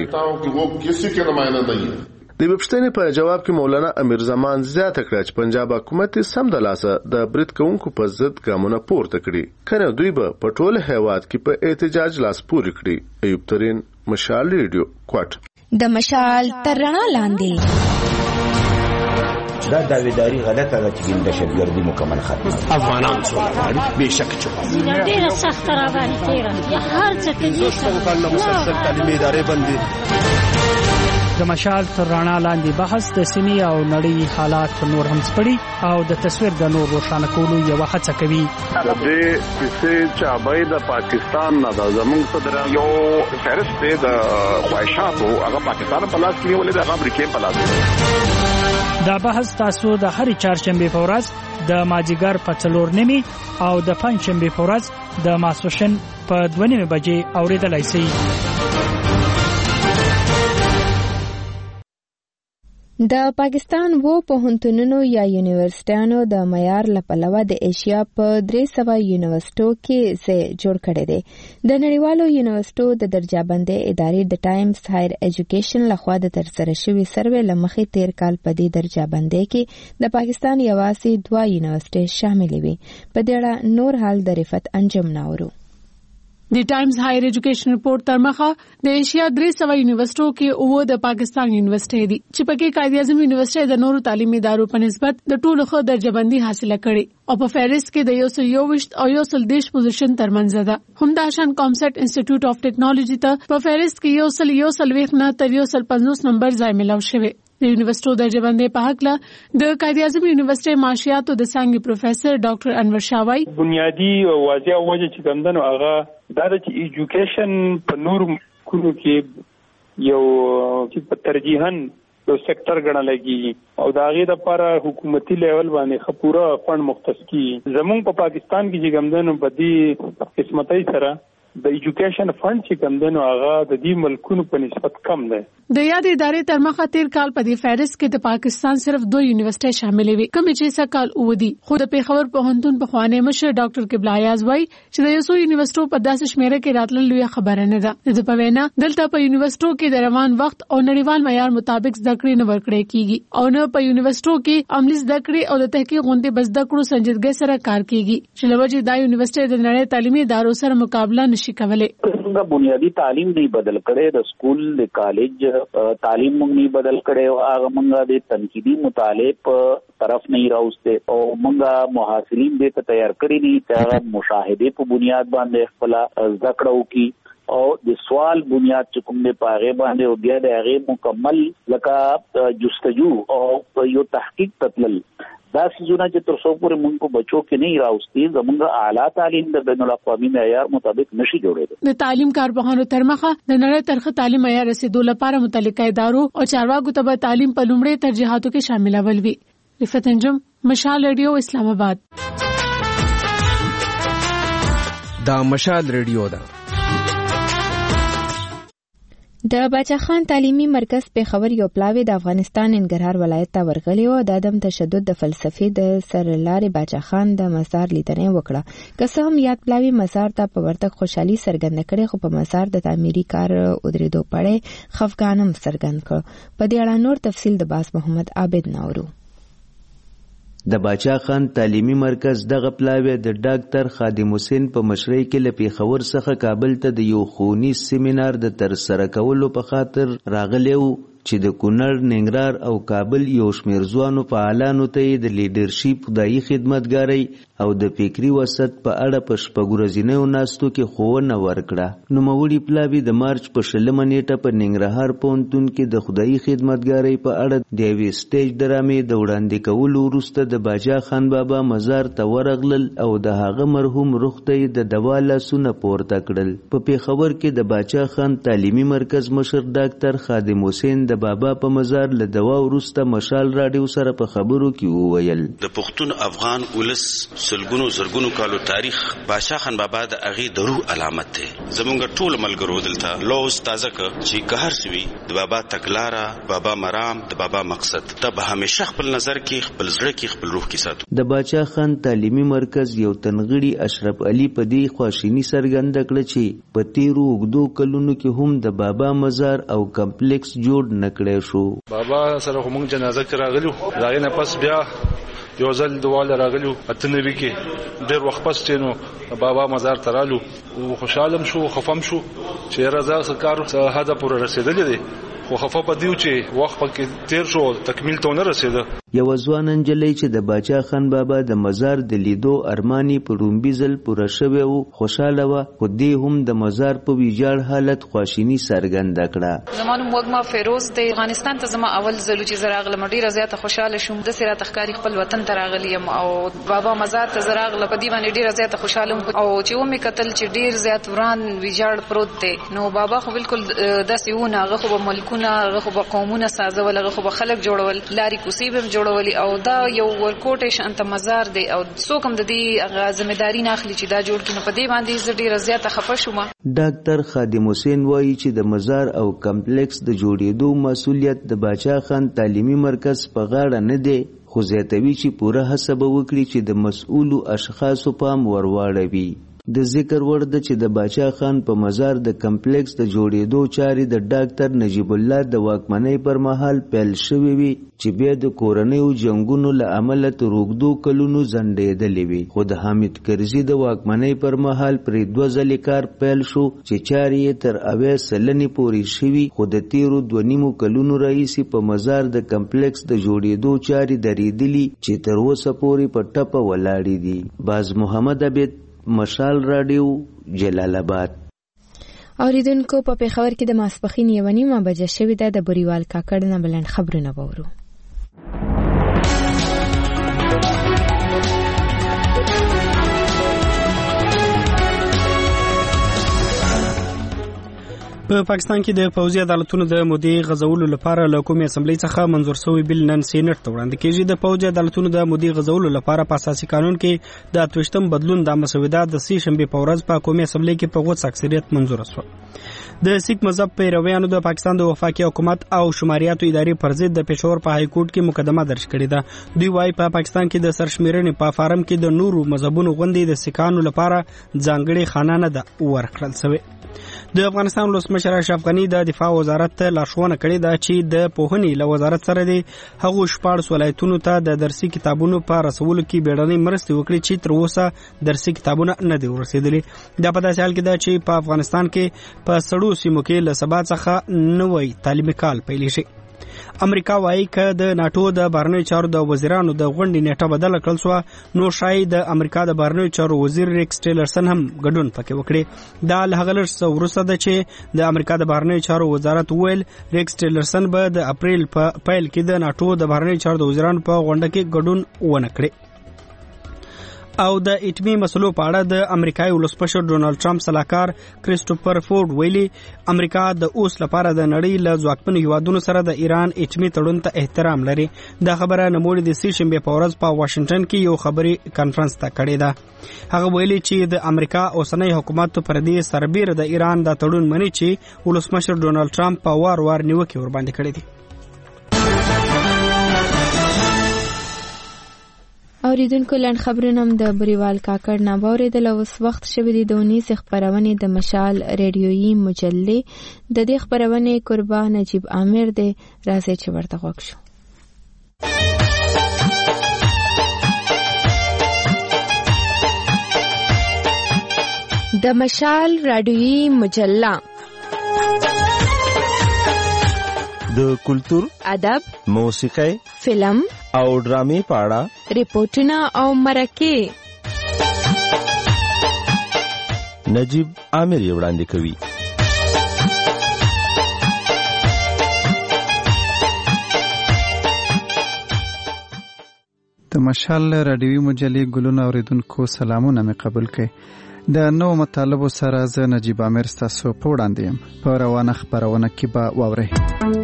د پښتنې په جواب کې مولانا امیر زمان زیاته کړه چې پنجاب حکومت سم د لاسه د برید کوونکو په ضد ګامونه پورته کړي کنه دوی به په ټول هیواد کې په احتجاج لاس پورې کړي. ایوب ترین، مشال ریډیو، کوټ. د مشال تر رڼا لاندې دا داویداری غلطه ده چې د شبيردي مکمل ختم افغانان څو بشک چوي ډیره سخت را باندې تیرا یا هر څه کې د مسلسل تعلیمي ادارې باندې د مشال تر رڼا لاندې بحث د سیمې او نړۍ حالات نور هم سپړي او د تصویر د نور روښانه کولو یو هڅه کوي. د دې چې چابای د پاکستان نه د زمونږ صدر یو فهرست د خواهشاتو هغه پاکستان په لاس کې ولې د امریکا په لاس. دا بحث تاسو د هرې چهارشنبه په ورځ د ماجیګر په 4:30 او د پنځشنبه په ورځ د ماسوشن په 2:30 بجې اوریدلای شئ. د پاکستان پوهنتونونو یا یونیورسيټانو د معیار لپاره د ایشیا په 300 یونیورسيټو کې ځای جوړ کړی دی. د نړیوالو یونیورسيټو د درجه‌بندۍ ادارې د ټایمز هایر ایجوکیشن لخوا د ترسره شوی سروې لمخې تیر کال په دې درجه‌بندۍ کې د پاکستان یوازې 2 یونیورسيټي شامل وي. په دې اړه نور حال د رفت انجم ناورو. د ټایمز هایر ایجوکیشن رپورت تر مخه د ایشیا 300 یونیورسيټو کې او د پاکستان یونیورسيټي دي چې پکې قائد اعظم یونیورسيټي د نورو تعلیمي ادارو په نسبت د ټولو ښه درجه‌بندي حاصله کړې او په فهرست کې د 121 او 130 پوزیشن ترمنځ ده. همداشان کامسټ انسټیټیوټ اف ټیکنالوژي ته په فهرست کې 140 نه تر 150 نمبر ځای ملاو شوی. د یونیورسيټو درجه‌بندۍ په حق له د قائد اعظم یونیورسيټي معاشياتو د څنګه پروفیسور ډاکټر انور شاوی بنیادی واضح وجه چې کمندنو هغه دا چې ایجوکیشن په نور کونو کې یو چې په ترجیحاً یو سېکټر ګڼل کېږي او دا غي د لپاره حکومتي لیول باندې خپوره فند مختص کی زمونږ په پاکستان کې چې کمندنو په دې قسمتۍ سره د ایجوکیشن فند چې کمندنو هغه د دې ملکونو په نسبت کم ده. د یاد ادارې تر مخه تیر کال په دې فهرست کې د پاکستان صرف 2 یونیورسيټي شامل وي کوم چې سکال اودي. خو د پیښور پوهنتون په خوانې مشر ډاکټر قبله ایاز وای چې د یوسو یونیورسيټو په داسې شمیره کې راتلل لوی خبره نه ده. د په وینا دلته په یونیورسيټو کې د روان وخت او نړیوال معیار مطابق زده کړې نه ورکړې کیږي او نه په یونیورسيټو کې عملي زده کړې او د تحقیق غونډې بس زده کړو سنجیدګۍ سره کار کیږي چې لوجه دا یونیورسيټي د نړۍ تعلیمي ادارو سره مقابله نشي کولای. څنګه بنیادی تعلیم نه بدل کړي د سکول د کالج تعلیم موږ نه بدل کړي او هغه موږ د تنقیدی مطالعه په طرف نه راوسته او موږ محاصلین دې ته تیار کړی دي چې مشاهده په بنیاد باندې خپل ذکر وکي او د سوال بنیاد چې کوم دې پاغه باندې او بیا د هغه مکمل لکه جستجو او یو تحقیق تطلل دا سيزونه چې تر څو پورې موږ په بچو کې نه راوستي زموږ اعلی تعلیم د بین الاقوامي معیار مطابق نشي جوړېدل. د تعلیم کارپوهانو تر مخه د نړۍ ترخه تعلیم معیار رسیدو لپاره متعلقه ادارو او چارواکو ته تعلیم په لومړي ترجیحاتو کې شاملول وي. رفت انجم مشال ریډیو اسلام آباد. دا مشال ریډیو ده. د باچا خان تعلیمي مرکز پیښور یو پلاوی د افغانستان ننګرهار ولایت ته ورغلی و. د عدم تشدد د فلسفې د سرلارې باچا خان د مزار لیدنه وکړه. که څه هم یاد پلاوی مزار ته په ورتګ خوشحالي څرګنده کړې خو په مزار د تعمیري کار ودرېدو پړې خفګانم څرګند کړ. په دې اړه نور تفصیل د باز محمد عابد ناورو. د باچا خان تعلیمي مرکز دغه پلاوی د ډاکټر خادم حسین په مشرۍ کې له پیښور څخه کابل ته د یو ښوونیز سیمینار د ترسره کولو په خاطر راغلی و چې د کونړ، ننګرهار او کابل یو شمېر ځوانو فعالانو ته یې د لیډرشپ خدایي خدمتګارۍ او د فکري وسط په اړه په شپږ ورځنیو ناستو کې ښوونه ورکړه. نوموړي پلاوي د مارچ په 20 نیټه په ننګرهار پوهنتون کې د خدایي خدمتګارۍ په اړه د یوې سټیج ډرامې د وړاندې کولو وروسته د باچا خان بابا مزار ته ورغلل او د هغه مرحوم روح ته یې د دوا لاسونه پورته کړل. په پیښور کې د باچا خان تعلیمي مرکز مشر ډاکټر خادم حسین د بابا په مزار له دوا وروسته مشال راډیو سره په خبرو کې وویل د پښتون افغان ولس سلګونو زرګونو کالو تاریخ باچا خان بابا د اغي د روح علامت دی. زمونږ ټول ملګرو دلته لوز تازه ک چې قهر سوي د بابا تکلارا بابا مرام د بابا مقصد ته به همیشه خپل نظر کې خپل زړه کې خپل روح کې ساتو. د باچا خان تعلیمي مرکز یو تنغړي اشرف علي په دې خواشینی څرګنده کړه چې په تیرو وګدو کلونو کې هم د بابا مزار او کمپلیکس جوړ نکړی شو. بابا سره موږ جنازه کې راغلو راغی نه پس بیا یو ځل دواله راغلو اتنوي کې ډېر وخت پس تینو بابا مزار ترالو او خوشاله شو خفم شو چې رضا سکار هدا پور رسیدلې دي خو خفه پدیو چې وخت پکې تیر شو تکمیل ته نه رسیده. یو ځوان انجلۍ چې د باچا خان بابا د مزار د لیدو ارمانی په رومبي ځل پوره شوی او خوشاله و خو دې هم د مزار په ویجاړ حالت خواشینی څرګنده کړه. زمانو وګما فیروز د افغانستان ته زما اول ځل چې زراغله مډیره زیاته خوشاله شوم د سره تخکاری خپل وطن ته راغلیم او بابا مزار ته زراغله په دی باندې ډیره زیاته خوشاله او چې و می قتل چې ډیر زیات وران ویجاړ پروت دی نو بابا خو بالکل داسې ونه هغه خو ملکونه هغه خو قومونه سازول هغه خو خلک جوړول لاري کوسي به جوړولي او دا یو ورکوټ شانت مزار دی او څوک هم د دې ځمېداري نه اخلي چې دا جوړ کړي. په دې باندې زه ډېره زیاته خفه شوم. ډاکټر خادم حسین وایي چې د مزار او کمپلیکس د جوړېدو مسؤلیت د باچا خان تعلیمي مرکز په غاړه نه دی، خو زیاتوي چې پوره هڅه به وکړي چې د مسؤلو اشخاصو پام ورواړوي. د ذکر وړ ده چې د باچا خان په مزار د کمپلیکس د جوړېدو چارې د ډاکټر نجیب الله د واکمنۍ پر مهال پیل شوې وي چې بیا د کورنیو جنګونو له امله تر اوږدو کلونو ځنډېدلې وي، خو د حامد کرزي د واکمنۍ پر مهال پرې 2 ځلې کار پیل شو چې چارې یې تر 90 سلنې پورې شوي، خو د تیرو 2.5 کلونو راهیسې په مزار د کمپلیکس د جوړېدو چارې درېدلي چې تر اوسه پورې په ټپه ولاړې دي. باز محمد عبید، مشال رادیو، جلال آباد. اوریدونکو په پیښور کې د ماسپښین 1:30 بجې شوې ده. د بریوال کاکړ نه بلند خبرونه وورو. په پاکستان کې د پوځي عدالتونو د مودې غزولو لپاره له کومې اسمبلی څخه منظور شوی بل نن سېنات ته وړاندې کیږي. د پوځي عدالتونو د مودې غزولو لپاره په اساسي قانون کې د 28م بدلون د مسوده د سې شنبه په ورځ په قومي اسمبلی کې په غوڅ اکثریت منظور شو. د سیک مذهب پیرویانو د پاکستان د وفاقي حکومت او شماریاتو ادارې پر ضد د پېښور په های کورټ کې مقدمه درج کړې ده. دوی وايي په پاکستان کې د سرشمیرنې په فارم کې د نورو مذهبونو غونډې د سیکانو لپاره ځانګړي خانه نه ده ورکړل شوی. د افغانستان ولسمشر اشرف غنی د دفاع وزارت ته لارښوونه کړې ده چې د پوهنې له وزارت سره د هغو 14 ولایتونو ته د درسي کتابونو په رسولو کې بیړنۍ مرستې وکړي چې تر اوسه درسي کتابونه نه دي ورسېدلي. دا په داسې حال کې ده چې په افغانستان کې په سړو سیمو کې له سبا څخه نوی تعلیمي کال پیل شي. امریکا وايي چې د ناتو د بهرنیو چارو د وزیرانو د غونډې نیټه بدله کړل شو نو شاید د امریکا د بهرنیو چارو وزیر ریکس ټیلرسن هم ګډون پکې وکړي. دا له هغه لږ څه وروسته ده چې د امریکا د بهرنیو چارو وزارت ویل ریکس ټیلرسن به د اپریل په پیل کې د ناتو د بهرنیو چارو د وزیرانو په غونډه کې ګډون ونه کړي. او د اټمی مسلو په اړه د امریکایي ولسمشر ډونالد ټرمپ سلاکار کریسټوفر فورډ ویلي امریکا د اوس لپاره د نړۍ له ځواکمنو هیوادونو سره د ایران اټمی تړون ته احترام لري. دا خبره نوموړي د سې شنبه په ورځ په واشنگټن کې یو خبري کانفرنس ته کړې ده. هغه ویلي چې د امریکا اوسنۍ حکومت پر دې سربېره د ایران د تړون مني چې ولسمشر ډونالد ټرمپ په وار نیوکې ور باندې کړې دي. اوریدونکو لنډ خبرونه هم د بریوال کاکړ نه واورېدل. اوس وخت شوی دی د اونیس خپرونې د مشال ریډیویي مجلې. د دې خپرونې کوربه نجیب عامر دی. راځئ چې ورته غوږ شو. د مشال ریډیویي مجله د کلتور، ادب، موسیقي، فلم او ډرامې په اړه ریپورتونه او مرکې نجیب عامر یې وړاندې کوي. د مشال رادیوي مجلې ګلونه اوریدونکو سلامونه مې قبول کړئ. د نو مطالبو سره زه نجیب عامر ستاسو په وړاندې یم. په روانه خبرونه کې به واورئ.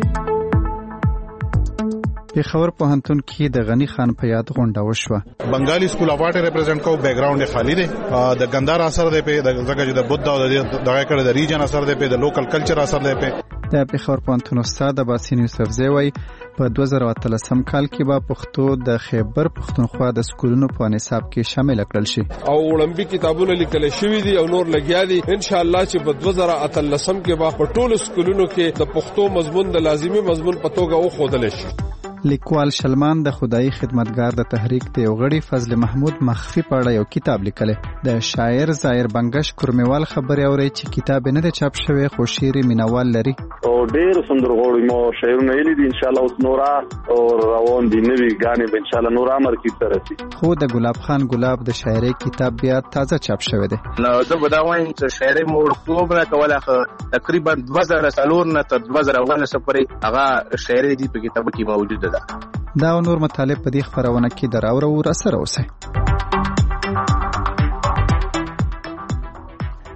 پیښور پوهنتون کې د غنی خان په یاد غونډه وشوه. بنگالی سکول اواټ ریپرزینټ کو بیک گراوند خالی دی. د ګندار اثر دی په دغه چې د بوت او د دغه کړه د ریجن اثر دی په د لوکل کلچر اثر دی په. د پیښور پوهنتون استاد باسین یوسف زوی په 2013 کال کې به پښتو د خیبر پښتونخوا د سکولونو په نصاب کې شامل کړل شي. او اولمپیک کتابونه لیکل شوی دي او نور لګیا دي. ان شاء الله چې په 2013 کې به په ټولو سکولونو کې د پښتو مضمون د لازمي مضمون په توګه وښودل شي. لیکوال شلمان د خدای خدمتګار د تحریک د یو غړي فضل محمود مخفي په اړه یو کتاب لیکلی. د شاعر زایر بنگش کورمیوال خبرې اوري چې کتاب نه دی چاپ شوی خو شعر مینوال لري. او ډېر سندرغوړي مو شعرونه ویلي دي. ان شاء الله اوس نورا او روان دي نوي غانې به ان شاء الله نورا مرکې ته رسي. خو د ګلاب خان ګلاب د شاعرۍ کتاب بیا تازه چاپ شوی دی. نو زه به دا وایم چې شاعرۍ مو ورکوبه کوله تقریبا 2004 نه تر 2019 پورې هغه شاعرۍ دی په کتاب کې موجوده. دا نور مطالب په دې خبرونه کې دراوره ور سره اوسه.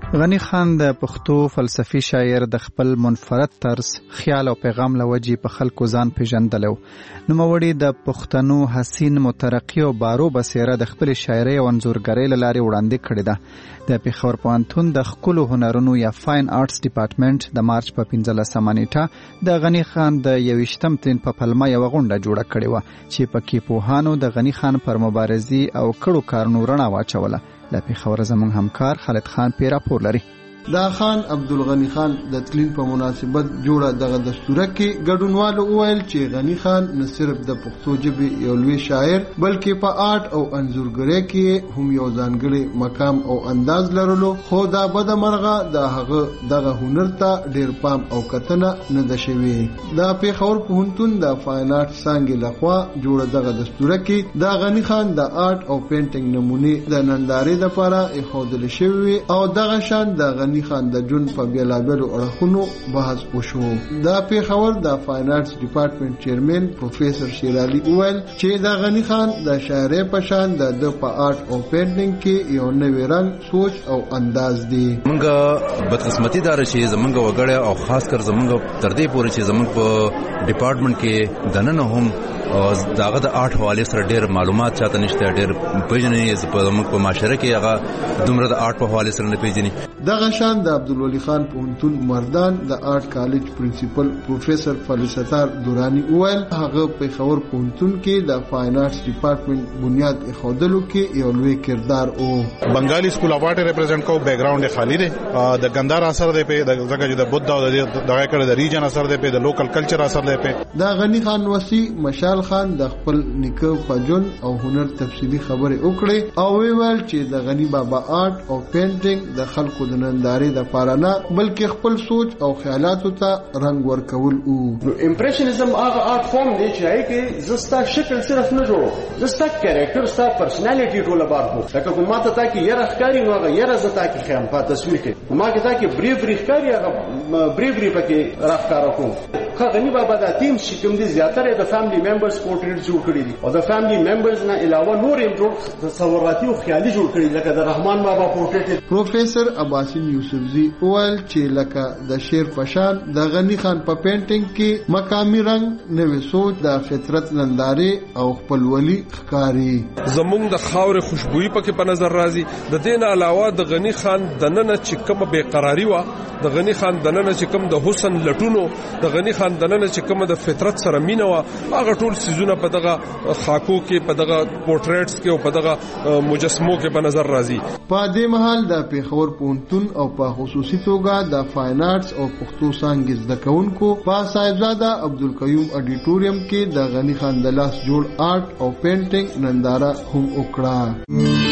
غنی خان د پښتو فلسفي شاعر د خپل منفرد طرز خیال او پیغام لوجي په خلکو ځان پیژندلو. نوموړي د پښتنو حسین مترقي او بارو بصیره د خپل شاعري او انځورګرۍ لارې وړاندې کړې ده. د پیښور پوهنتون د ښکلو هنرونو یا فاین آرټس ډپارټمنټ د مارچ په 15 نیټه د غنی خان د 21م ترین په پلمه یو غونډه جوړه کړې و چې پکې پوهانو د غنی خان پر مبارزي او کړو کارونو رڼا واچوله. د پیښور زموږ همکار خالد خان پی راپور لري. دا خان عبدالغنی خان د تلین په مناسبت جوړه دغه دستوره کې ګډونوالو وویل چې غنی خان نه صرف د پښتو ژبې یو لوی شاعر بلکې په آرټ او انځورګرۍ کې هم یو ځانګړی مقام او انداز لرلو، خو دا بده مرغه د هغه دغه هنر ته ډیر پام او کتنه نه ده شوې. د پیښور پوهنتون د فاین آرټ څانګې لخوا جوړه دغه دستوره کې د غنی خان د آرټ او پینټینګ نمونې د نندارې لپاره ایښودل شوي او دغه شان د غنی خان د جون په بیلابیلو اړخونو بحث وشو. د پیښور د فاین آرټس ډپارټمنټ چیرمن پروفیسور شیرعلی وویل چې د غنی خان د شاعرۍ په شان د په آرټ او پینټینګ کې یو نوی رنګ، سوچ او انداز دی. موږ بدقسمتي دار چې زمونږ وګړي او خاص کر زمونږ تر دې پورې چې زمونږ په ډپارټمنټ کې دننه هم داغه د آرټ حواله سره ډېر معلومات چاته نشته، ډېر پیژنې په زمونږ په معاشره کې هغه دومره د آرټ په حواله سره نه پیژني. دغه شان د عبدالولی خان پوهنتون مردان د آرټ کالج پرنسپل پروفیسور فلستار دورانی وویل هغه پیښور پوهنتون کې د فاین آرټس ډپارټمنټ بنیاد ایښودلو کې یو لوی کردار او بنگالی سکول اف آرټ ریپرزینټ کو بیک گراوند خالی دی. د ګندار اثر دی په دغه چې د بودا او دغه کړه د ریجن اثر دی په د لوکل کلچر اثر دی په. د غنی خان وسی مشال خان د خپل نیکه پجن او هنر تفصیلی خبرې وکړې او ویل چې د غنی بابا آرټ او پینټینګ د خلکو د نندارې د پاره نه بلکې خپل سوچ او خیالاتو ته رنگ ورکول او امپریشنزم هغه آرټ فورم دی چې هغه کې زستا شکل صرف نه جوړو، زستا کریکټر ستا پرسنالټي ټول بار کو لکه کومه ته تا کې یره ښکاری نو هغه یره زتا کې خیام په تصویر کې ما کې تا کې بریفری ښکاری هغه بریفری پکې راښکارا کوم. غنی بابا دا ټیم چې کوم دي زیاتره د فیملی ممبرز پورټریټ جوړ کړی دي او د فیملی ممبرز نه علاوه نور هم جوړ تصوراتي او خیالي جوړ کړی لکه د رحمان بابا پورټریټ. پروفیسور عباسین یوسفزی وویل چې لکه د شعر پشان د غنی خان په پینټینګ کې مقامی رنگ، نوې سوچ، د فطرت نندارې او خپلولي ښکاری. زمونږ د خاور خوشبوئی پکې په نظر راځي. د دین علاوه د غنی خان دننه چې کوم بے قراری و، د غنی خان دننه چې کوم د حسن لټونو، د غنی خان دننه چې کوم د فطرت سره مینه و، هغه ټول سيزونه په دغه خاکو کې، په دغه پورټریټس کې او په دغه مجسمو کې په نظر راځي. په دې مهال د پیښور پوهنتون او په خصوصي توګه د فاین آرټس او پښتو څانګې زده کوونکو په صاحبزاده عبدالقیوم اډیټوریم کې د غنی خان د لاس جوړ آرټ او پینټینګ ننداره هم وکړه.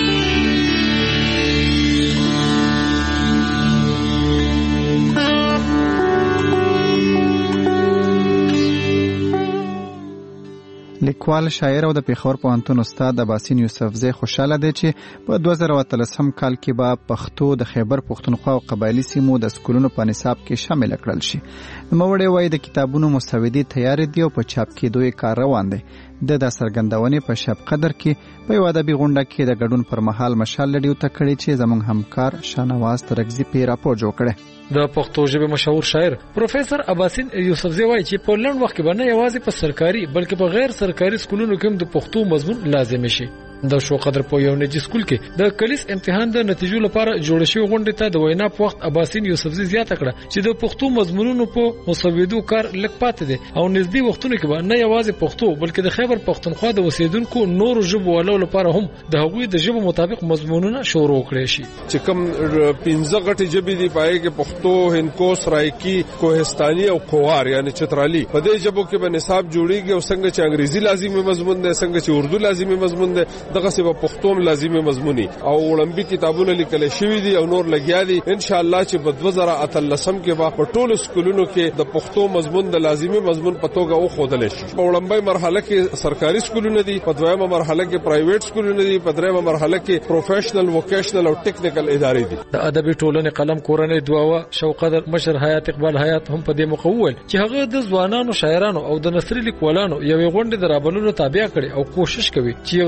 لیکوال، شاعر او د پیښور پوهنتون استاد عباسین یوسفزی خوشاله دی چې په 2013 کال کې به پښتو د خیبر پښتونخوا او قبایلی سیمو د سکولونو په نصاب کې شامل کړل شي. نوموړی وایي د کتابونو مسودې تیار دي او په چاپ کېدو یې کار روان دی. د څرګندونې په شب قدر کې په یو ادبي غونډه کې د ګډون پر مهال مشال لډیو ته کړی چې زموږ همکار شاهنواز ترکزي پی راپور جوړ کړي. د پښتو ژبې مشهور شاعر پروفیسور عباسین یوسفزی وایي چې په لړ وخت کې باندې یوازې په سرکاري بلکې په غیر سرکاري سکولونو کې د پښتو مضمون لازم شي. د شو قدر په یو نجی سکول کې د کلیس امتحان د نتیجو لپاره جوړ شوی غونډه ته د وینا په وخت عباسین یوسفزی زیاته کړه چې د پښتو مضمونونو په مسودو کار لږ پاتې دي او نږدې وختونو کې به نه یوازې پښتو بلکې د خیبر پښتونخوا د اوسیدونکو نور ژبو ولو لپاره هم د هغوی د ژبو مطابق مضمونونه شروع کړي شي. چې کوم 15 غټي ژبې دي پای کې پښتو، هندکو، سرایکی، کوهستاني او کووار یعنی چترالی په دې ژبو کې به نصاب جوړیږي او څنګه چې انګریزي لازمي مضمون دی، څنګه چې اردو لازمي مضمون دی، دغه څه په پښتو لازمي مضموني او وړاندې کتابونه لیکل شوی دي او نور لګیا دي. ان شاء الله چې په 2013 کې به په ټولو سکولونو کې د پښتو مضمون د لازمي مضمون په توګه او خودل شي. په وړاندې مرحله کې سرکاري سکولونه دي، په دویمه مرحله کې پرایویټ سکولونه دي، په دریمه مرحله کې پروفیشنل، ووکیشنل او ټیکنیکل ادارې دي. د ادبي ټولنې قلم کورنۍ دواوه شوقدر مشر حیات اقبال حیات هم په دې مقول چې هغه د ځوانانو شاعرانو او د نثري لیکوالانو یوې غونډې د رابللو تابع کړي او کوشش کوي چې یو تنظیمي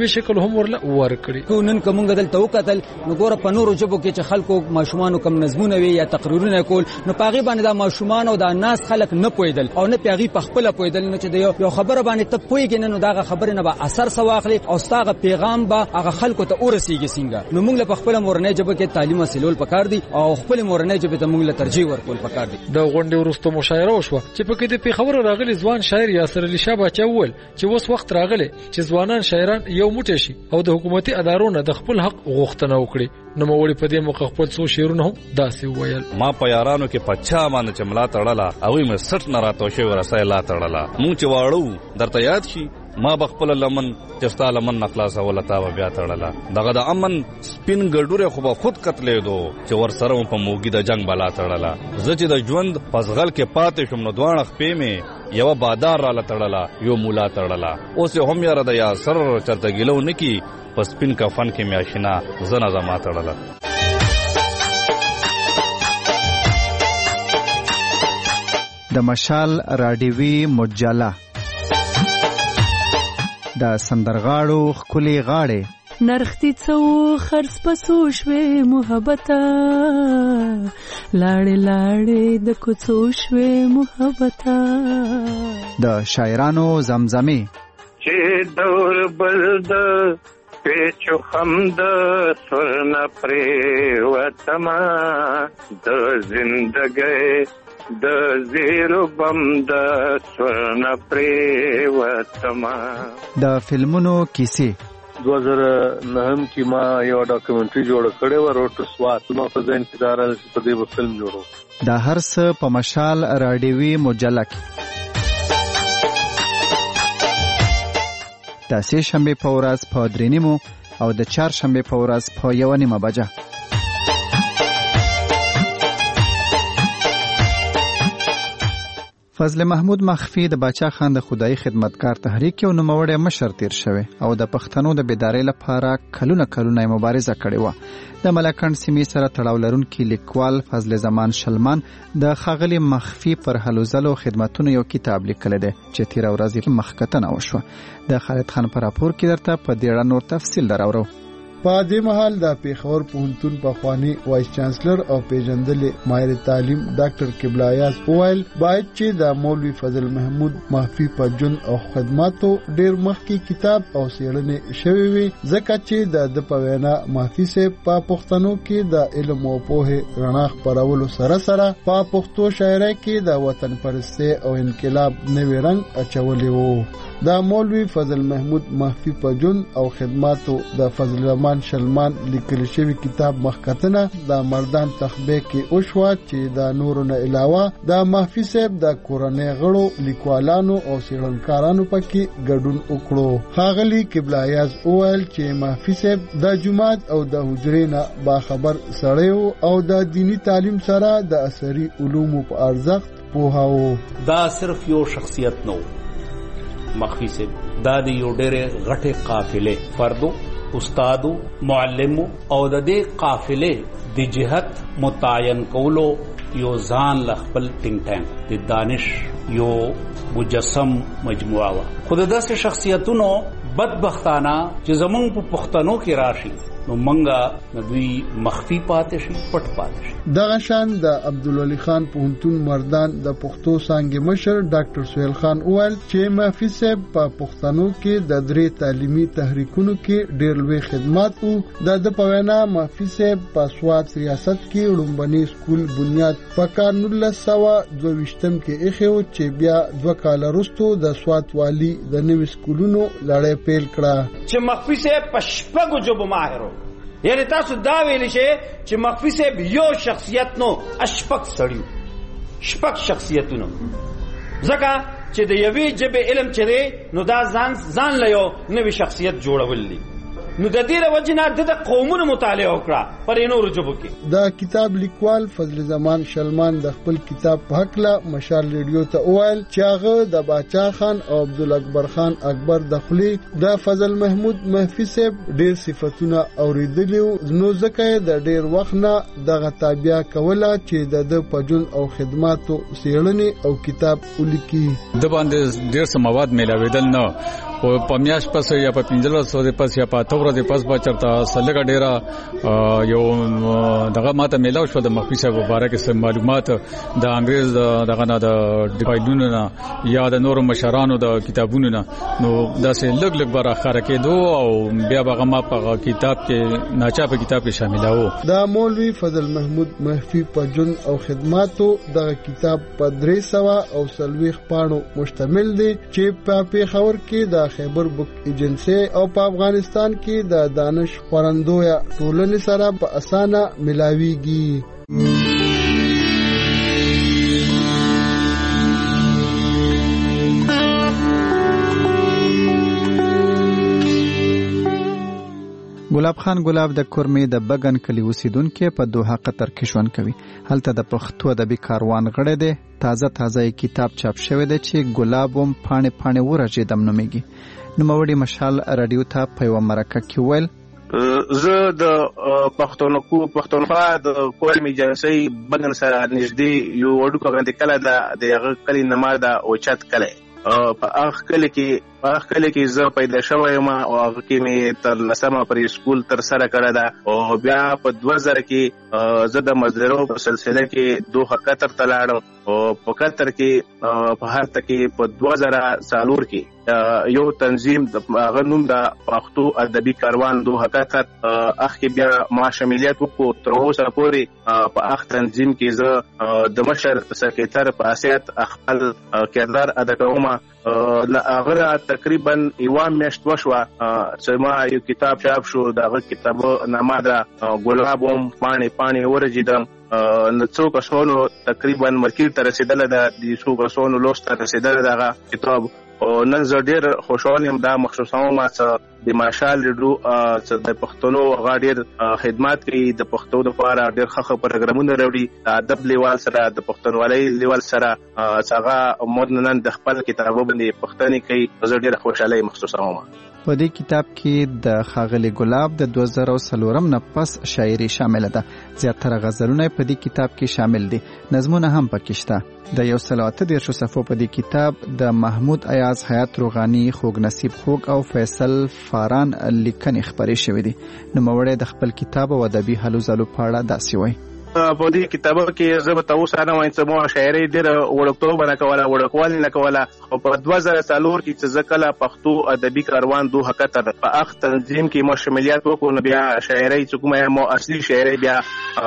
کتابي شکل هم ورله ورکړي. کو نن کومګ دلته وکتل نو ګوره په نورو ژبو کې چې خلکو ماشومان کم نظمونه وي یا تقریرونه کول نو پاغي باندې د ماشومان او د ناس خلک نه پویدل او نه پیغي په خپل پویدل نو چې یو خبره باندې ته پویګ نه نو دا خبره نه به اثر سواخلي او ستاغه پیغام به هغه خلکو ته ورسیږي څنګه. نو موږ په خپل مورنۍ ژبه کې تعلیم حاصلول پکار دي او خپل مورنۍ ژبه ته موږ له ترجیح ورکول پکار دي. د غونډې وروسته مشاعره وشوه چې په کې د پیښور راغلي ځوان شاعر یاسر علي شاه باچا وویل چې اوس وخت راغلی چې ځوانان شاعران یو موټی شي او د حکومتي ادارو نه د خپل حق غوښتنه وکړي. نو موري په دې موقع خپل څو شعرونه هم داسې وویل. ما په یارانو کې پچا باندې چملا تړله او مې سټ نه راتو شي ورسای لا تړله مونږ چې واړو درته یاد شي ما بخپل لمن چستا لمن نخلاص ولتا بیا تړله دغه د امن سپین ګډوره خو به خود قتلې دو چې ور سره په موګي د جنگ بلا تړله زه چې د ژوند پسغل کې پاتې شم نو دوانه خپې مې یو بادار را لټړله یو مولا تړله اوس هم یاره د یاسر چرته ګلو نکی پس سپین کفن کې مې آشنا زنه زما تړله. د مشال راډیوي مجله د سندرغاړو خولي غاړې نرختی څو خرڅ پسو شوي محبته لاړې لاړې د کوڅو شوي محبته د شاعرانو زمزمه چې دور بلد پیچو خمد سرنا پری وتما د زندګۍ د زیرو بم د سرنا پری وتما. د فلمونو کیسې 2009 کې ما یو ډاکومنټري جوړ کړی و روټ سوات ما په ځین کې دارل په دې فلم جوړو. د هر څه په مشال راډیوي مجله کې د سه شنبه په ورځ په 3:30 او د چهارشنبه په ورځ په 1:30 بجه. فضل محمود مخفي د باچا خان د خدای خدمتګار تحریک یو نوموړی مشر تیر شوی او د پښتنو د بیدارۍ لپاره کلونه مبارزه کړې و. د ملکند سیمې سره تړاو لرونکي لیکوال فضل زمان شلمان د خاغلی مخفي پر هلوزلو خدماتونو یو کتاب لیکلی دی چې تیر ورځ مخکتنه وشوه. د خالد خان پر راپور کې درته په دې اړه نور تفصیل دراوړو. په دې مهال د پیښور پوهنتون پخوانی وایس چانسلر او پیژندل ماهر تعلیم ډاکټر قبله یاز وویل باید چې د مولوی فضل محمود مخفي په جون او خدماتو ډیر مخکې کتاب او څېړنې شوی وي ځکه چې د پوینا مخفي سه په پښتنو کې د علم او پوهه رڼا خپرولو سره سره په پښتو شاعرۍ کې د وطن پرستی او انقلاب نوې رنګ اچولی وو. د مولوی فضل محمود مخفي په جون او خدماتو د فضل زمان شلمان لیکل شوی کتاب مخکتنه د مردان تخبه کې اوشوا چې د نورو نه علاوه د مخفي صاحب د کورنۍ غړو لیکوالانو او څېړنکارانو پکې ګډون وکړو. خاغلی قبله یاز وویل چې مخفي صاحب د جماعت او د حجرې نه باخبر سړی او د دینی تعلیم سره د عصري علومو په ارزښت پوهاو. دا صرف یو شخصیت نو مخفي سے دا د یو ډېرې غټې قافلې فردو استادو معلمو او د دې قافلې د جهت متعین کولو یو ځان لخپل ټینګ ټانګ د دانش یو مجسم مجموعه وا. خود داسې شخصیتونو بدبختانه چې زمونږ په پښتنو کې راشي نو منګه دوی مخفي پاتې شي پټ پاتې شي. دغه شان د عبدالولي خان پوهنتون مردان د پښتو څانګې مشر ډاکټر سهیل خان وویل چې مخفي صاحب په پښتنو کې د 3 تعلیمي تحریکونو کې ډېر لوی خدمات وو. د په وینا مخفي صاحب په سوات ریاست کې لومبني سکول بنیاد په کال 1922 کې ایښی و چې بیا 2 کال وروسته د سوات والی د نوي سکولونو لړۍ پیل کړه. چې مخفي صاحب په شپږو ژبو ماهر یعنی تاسو دا ویلی شئ چې مخفي صاحب یو شخصیت نو اشپک سړی شپک شخصیتونو ځکه چې د یوې ژبې علم چې دی نو دا ځان له یو نوي شخصیت جوړول دي. نو د دې وجه نه د قومونو مطالعه وکړه پر نورو ژبو کې. د کتاب لیکوال فضل زمان شلمان د خپل کتاب په حق له مشال ریډیو ته وویل چې هغه د باچا خان او عبدالاکبر خان اکبر د خلی د فضل محمود مخفي صاحب ډیر صفاتونه اوریدلی نو ځکه د ډیر وخت نه دغه تابع کوله چې د پجون او خدماتو څېړنې او کتاب ولیکي. د باندې ډیر څه مواد ملاویدل نه او په میاش پس یا په 1500 پس یا په تور د پس با چرته سلګه ډیره یو دغه ماته میلاو شو د مخفي صاحب مبارک سم معلومات د انګريز دغه نه د ډیپایډونو نه یا د نور مشرانو د کتابونو نه نو داسې لګ بار اخره کېدو او بیا هغه ما په کتاب کې ناچاپه کتاب کې شاملاو. دا مولوی فضل محمود مخفي پجن او خدماتو د کتاب په 340 پاڼو مشتمل دی چې په پیښور کې د خیبر بک ایجنسی او په افغانستان کې د دانش خورندویا ټولنې سره په اسانه ملاويږي. ګلاب خان ګلاب د کورمې د بغن کلی اوسیدونکو په دوحه قطر کې ژوند کوي. هلته د پښتو ادبي کاروان غړی دی. تازه کتاب چاپ شوی دی چې ګلاب هم پاڼې ورژېدم نومیږي. نوموړي مشال رادیو ته په یوه مرکه کې ویل زه د پښتونخوا د کورمې ایجنسۍ بغن سره نږدې یو وړوکی غوندې کلی ده د هغه کلي نما ده اوچت کلی. په هغه کلی کې زه پیدا شوی یم او هغه کې مې تر 10مه پرې سکول تر سره کړی ده او بیا په 2000 کې زه د مزدورو په سلسله کې دوحه قطر ته لاړم او په قطر کې په هلته کې په 2004 کې یو تنظیم هغه نوم د پښتو ادبي کاروان دوحه قطر هغه کې بیا ما شمولیت وکړو. تر اوسه پورې په هغه تنظیم کې زه د مشر سکرټر په حیثیت خپل کردار ادا کوم. هغه تقریبا یو میاشت وشوه چې ما یو کتاب چاپ شو. دغه کتاب نامه ده ګلاب هم پاڼې ورژېدم. نو څو کسانو تقریبا مرکز ته رسیدله ده د څو کسانو لوست ته رسیدله دغه کتاب او نن زه ډېر خوشحال یم. دا مخصوصوم چې د ماشال ریډیو چې د پښتنو هغه ډېر خدمات کوي د پښتو لپاره ډېر ښه پروګرامونه راوړي د ادب لیوال سره د پښتونولۍ لیوال سره هغه مدنن د خپل کتابو باندې پښتني کوي. زه ډېر خوشاله یم مخصوصوم. په دې کتاب کې د خاغلی ګلاب د 2004 نه پس شاعري شامل ده. زیاتره غزلونه په دې کتاب کې شامل دي. نظمونه هم پکې شته. د 113 صفحو په دې کتاب د محمود ایاز، حیات روغانی، خوږ نصیب خوږ او فیصل فاران لیکنې خبرې شوې دي. نوموړی د خپل کتاب او ادبي هلو ځلو په اړه داسې وایي. په دې کتابو کې زه به تاسو نه وایم چې مو شاعري ډېر وړکتوب نه کوله وړکوالي نه کوله. او په 2004 کې چې زه کله پښتو ادبي کاروان دوحه قطر په هغه تنظیم کې مو شمولیت وکړو نو بیا شاعري چې کومه مو اصلي شاعري بیا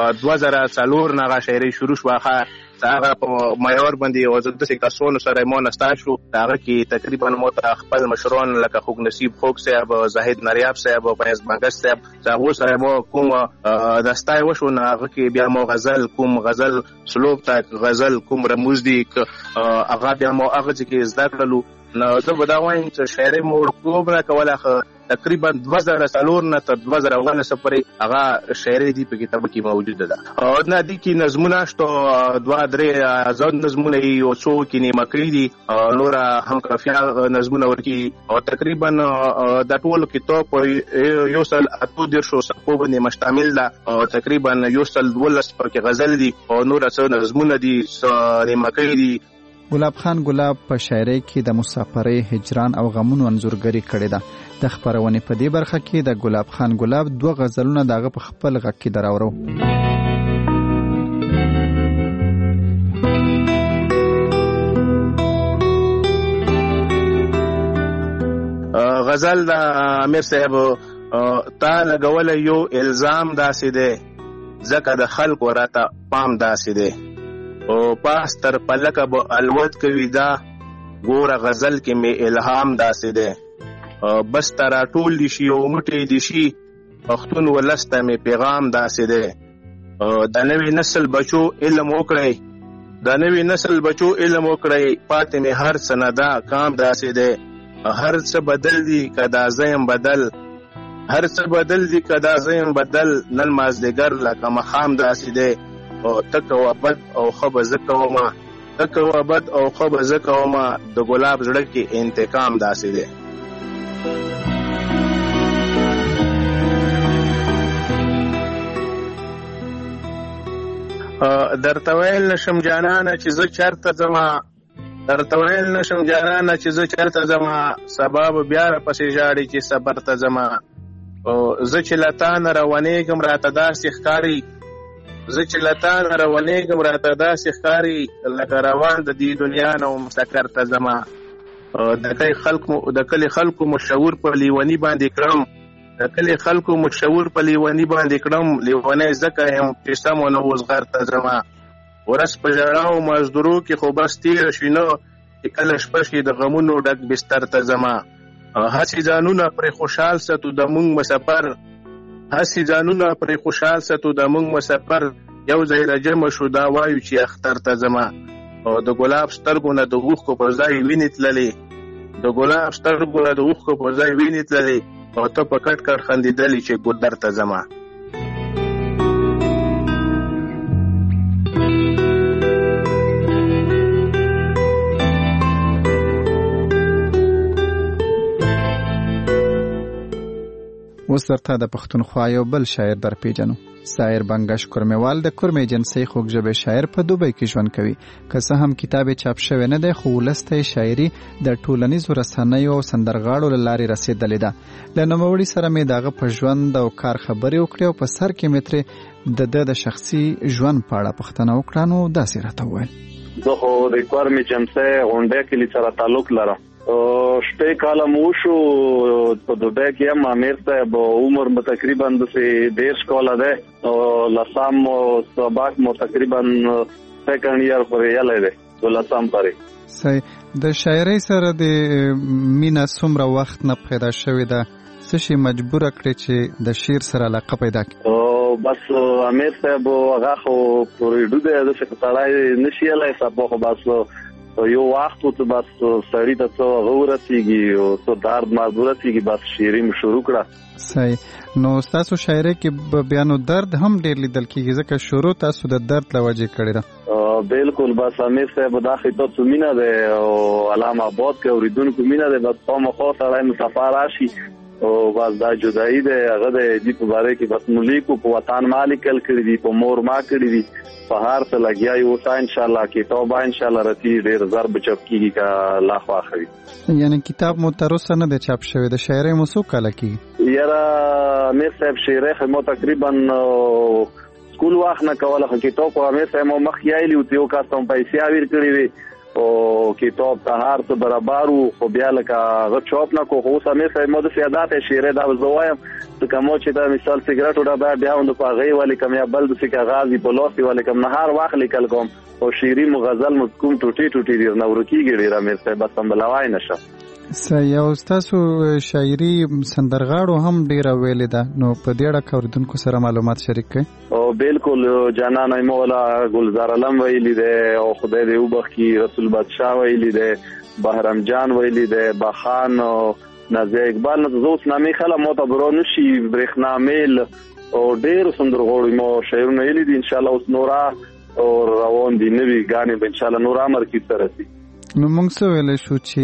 2004 نه شاعري شروع شوه. هغه په معیار باندې او زه د کسانو سره مو نستا شو. هغه کې تقریبا مو خپل مشران لکه خوږ نصیب خوږ صاحب، زاهد نریاب صاحب او فیض بنگش صاحب هغه سره مو کوم دستای وشو. هغه کې بیا مو غزل کوم غزل سلوک تا غزل کوم رموز دي هغه بیا مو هغه کې زده کړلو. نو زه به دا وایم چې شاعري مو ورکوب نه کوله. تقریبا 2004 نه تر 2019 پورې هغه شاعري دی په کتاب کې موجوده ده. او نه دي کې نظمونه شته 2-3 آزاد نظمونه یو څو کې نیمه کړي دي نور هم کافیا نظمونه ورکی. او تقریبا د ټول کتاب یو سل 8 صفحو باندې مشتمل ده. او تقریبا یو سل 12 پکې غزل دي او نور څو نظمونه دي نیمه کړي دي. ګلاب خان ګلاب په شاعرۍ کې د مسافرۍ، هجران او غمونو انځورګري کړې ده. د خبرونې په دې برخه کې د ګلاب خان ګلاب 2 غزلونه دغه په خپل غږ کې دراورو. غزل د امیر صاحب تا لګول یو الزام داسې دی ځکه د خلکو راته پام داسې دی او پاس تر پلکه به الوت کوي دا ګوره غزل کې مې الهام داسې دی بس تر ټول دي شي او موټي دي شي پښتون ولسته مې پیغام داسې دی. د نوې نسل بچو علم وکړي، د نوې نسل بچو علم وکړي پاتې مې هر څه نه دا کام داسې دی. هر څه بدل دي کدا زیم بدل، هر څه بدل دي کدا زیم بدل، نن مازدیګر لکه مخام داسې دی. او تک و بد او خب زکوما، تک و بد او خب زکوما، د ګلاب زړه کې انتقام داسې دی. درته ویل نشم جانانه چې زه چرته ځمه درته ویل نشم جانانه چې زه چېرته ځمه سبا به بیا راپسې ژاړي چې صبر ته ځمه زه چې له تا نه روانېږم راته داسې ښکاري زه چې له تا نه روانېږم راته داسې ښکاري لکه روان د دې دنیا نه وم سکر ته ځمه د کلي خلکو مشهور په لیوني باندې کړم د کلي خلکو مشهور په لیوني باندې کړم لیونی ځکه یم چې سم ونه اوس غر ته ځمه ورځ په ژړا او مزدورو کې خو بس تېره شي نه چې کله شپه شي د غمونو ډک بستر ته ځمه هسې ځانونه پرې خوشحال ساتو د مونږ مسافر هسې ځانونه پرې خوشحال ساتو د مونږ مسافر یو ځای راجمع شو دا وایو چې اختر ته ځمه د ګلاب سترګو نه د اوښکو پر ځای وینې تللې د ګلاب سترګو نه د اوښکو پر ځای وینې تللې او ته په کټ کټ خندېدلې چې ګودر ته ځمه اوس درته د پښتونخوا یو بل شاعر در پیژنو. زایر بنگش کرمیوال د کرمې جنسي خوږ ژبې شاعر په دوبۍ کې ژوند کوي. که څه هم کتاب چاپ شوی نه دی خو ولسته شاعري د ټولنیزو رسنیو او سندرغاړو له لارې رسېدلې ده. له نوموړي سره مې دغه په ژوند او کار خبرې وکړې او په سر کې مې ترې د شخصي ژوند په اړه پوښتنه وکړه نو داسې راته وویل. زه خو د کرمې جنسي غونډې کې سره تعلق لرم. شپې کاله مو شو په دوبۍ کې یم. امیر صاحب عمر مو تقریبا د 10 کاله ده او لسام سباق مو تقریبا سیکنډ ایئر پرې یاله ده ولسام پرې. صحیح. د شاعرۍ سره د مینا څومره وخت نه پیدا شوې ده؟ څه شي مجبور کړی چې د شعر سره علاقه پیدا کړي؟ بس امیر صاحب هغه خو پرې دوده د څه تړای نشي لای صاحب خو بس یو وخت ته بس سړی ته څو غورتيږي او څو درد مازورتيږي بس شعري شروع کړه. صحیح. نو تاسو شاعرۍ کې بیانو درد هم ډېر لیدل کیږي ځکه شروع تاسو د درد لوجه کړی ده. بالکل بس امیر صاحب دا خطاب سمینه ده او علامه آباد کې اوریدونکو مینه ده بس په مخه سره مسافر راشي او بس دا جدایی ده هغه د دې په اړه کې بس ملیکو په وطن مالکل کړی دي په مور ما کړی دي په هر څه لګیا یو تا ان شاء الله کتاب ان شاء الله رتی ډیر ضرب چاپ کیږي کا لا خواخوي. یعنی کتاب مو تر اوسه نه د چاپ شوی د شاعرۍ مو څو کال کیږي؟ یاره امیر صاحب شعرۍ مو تقریبا سکول واخ نه کوله کتاب او امیر صاحب مخ یایلی او یو کاستم پیسې اویر کړی وي او کتاب ته هر څه برابر او بیا لکه غو چاپ نه کو خو امیر صاحب مو د سیادت شعرۍ دا وزوایم کومو چې دا مثال سیګریټ وډا بیا اون په غي والی کم یا بل د سکه غازی په لاسي والی کم نهار واخ لیکل کوم او شعري مغزل مذکوم ټوټي ډیر نورکیږي ډیر امیر صاحب بس بلوای نشه. یو تاسو شاعري سندرغاړو هم ډیر ویل ده نو په دې اړه کوردونکو سره معلومات شریک کړئ. او بالکل جانان مولا گلزار علم ویلی ده او خدای دې وبخي رسول بادشاہ ویلی ده بهرام جان ویلی ده بخان او نازیه اقبال نه زوس نامې خلا معتبرو نشي برېخنا میل او ډېر سندرغاړو مو شعرونه ویلي دي ان شاء الله اوس نورا او روان دي نوی غانې ان شاء الله نورا امر کی ترسي. نو موږ څه ویل شو چې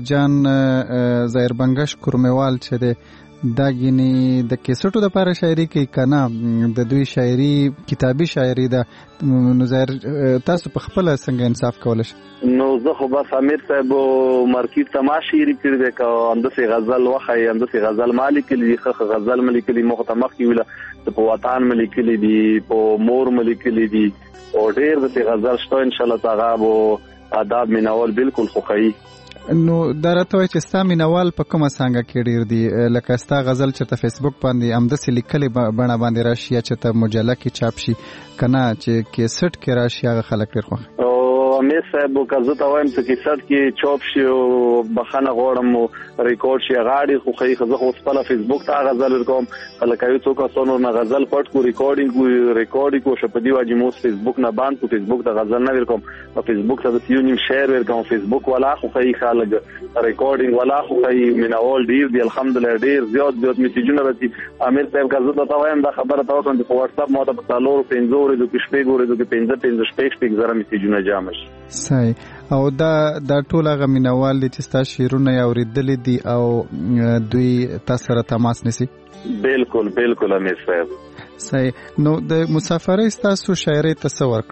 زایر بنگش کرمیوال چې ده دا غني د کیسټو د لپاره شاعري کوي کنه د دوی شاعري کتابي شاعري ده نو زایر تاسو په خپل څنګه انصاف کولای شئ؟ نو زه خو بس امیر صاحب مارکیټ تماشي کړی ده که اندسه غزل وخی اندسه غزل مالک کلی خه غزل ملک کلی مختمخ کی ویله په وطن ملک کلی دی په مور ملک کلی دی او ډیر د غزل شته ان شاء الله تعالی آداب مینوال بالکل خوخی. نو درته وای چې ستا مینوال په کومه څنګه کې ډیر دي لکه ستا غزل چې ته فیسبوک باندې امدسي لیکلې بڼه باندې راشي چې ته مجله کې چاپ شي کنه چې کیسټ کې راشي هغه خلک ډیر خوښ. امیر صاحب کزه ته وایم چې کیسټ کې چاپ شي او بخانه غوړم ریکارډ شي غاړي خو خې خزه خو خپل فیسبوک ته غزل کوم خلکایو څوک اسونو نه غزل پټ کو ریکارډینګ کو شپدي واجی مو فیسبوک نه باندې کو فیسبوک ته غزل نه ور کوم او فیسبوک ته یو نیم شیر ور کوم فیسبوک ولا خو خې خلک ریکارډینګ ولا خو خې میناول ډیر دی الحمدلله ډیر زیات میسیجونه راځي. امیر صاحب کزه ته وایم دا خبره تاسو ته په واتس اپ مو ته په لور 15 ورځې کې شپې ګورې د 15 شپې زره میسیجونه جامش. صحیح. او دا ټول هغه مینوال دي چې تاسو شعرونه اوریدلې دي او دوی تاسو سره تماس نسی؟ بالکل امیر صاحب. صحیح. نو د مسافرۍ تاسو شاعرۍ تصور کړ؟ او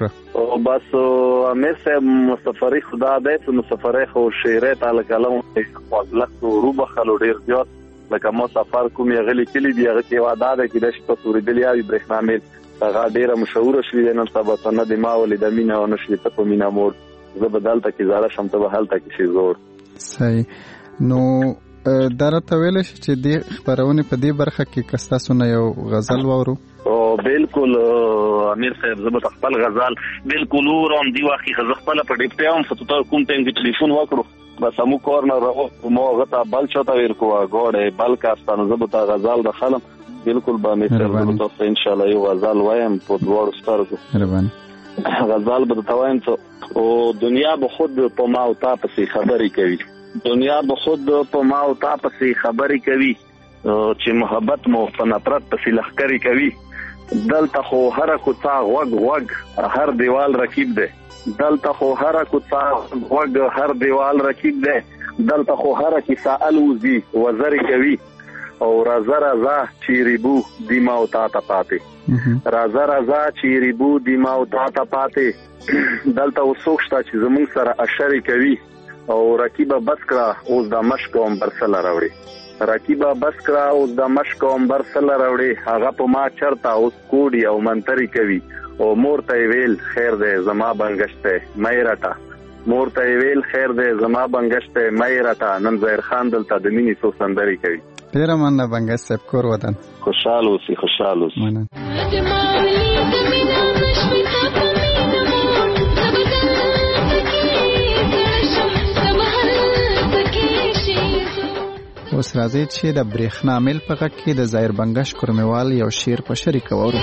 بس امیر صاحب مسافري خدا دې چې مسافري خو شیره تعالی کلام فضلت روبه خلو ډیر زیات لکه مو سفر کوم غلي کلی دی هغه کې وعده ده چې د شپه تورې دلیا برېښنا میل هغه ډیره مشهور شوې نن سبا څنګه د ما ولې د مینا او نشي ته په مینا مور زه بدلته کې زاره شم ته به حالت کې شي زور صحیح نو درته ویل شي چې د خبرونه په دې برخه کې کستا سونه یو غزل وورو او بالکل امیر صاحب زبط خپل غزل بالکل ورم دی واخی خپل په ډیپټیوم فتو کوم ټیم کې ټلیفون وکړو بس مو کورنر مو غته بل چاته ور کو غوړې بل کاستانو زبط غزل د خلم بالکل به امیر صاحب زبط ان شاء الله یو غزل وایم په دوړ سترګو مهرباني غزل به توایم ته او دنیا به خود په ما او تا پسې خبرې کوي دنیا به خود په ما او تا پسې خبرې کوي چې محبت مو په نفرت پسې لخرې کوي دلته خو هر کوڅه غوګ هر دیوال رکیب ده دلته خو هر کوڅه غوګ هر دیوال رکیب ده دلته خو هر کیسه الوزي وزر کوي او رازا چیریبو دیما او تا پاتې رازا چیریبو دیما او تا پاتې دلته وسوخته چې زمون سره اشری کوي او رکیبه بس کړه اوس د مشک او برسل راوړي رکیبه بس کړه اوس د مشک او برسل راوړي هغه په ما چرتا اوس کوډي او منتري کوي او مور ته ویل خیر دې زما بنگشته مې راټا مور ته ویل خیر دې زما بنگشته مې راټا نن زهر خان دلته د مینې سو سندري کوي ډیر مننه بنگش صاحب کور ودان خوشاله اوسې اوس راځي چې د برېښنا میل په غږ کې د ظاهر بنگش کورموال یو شعر په شریک وورو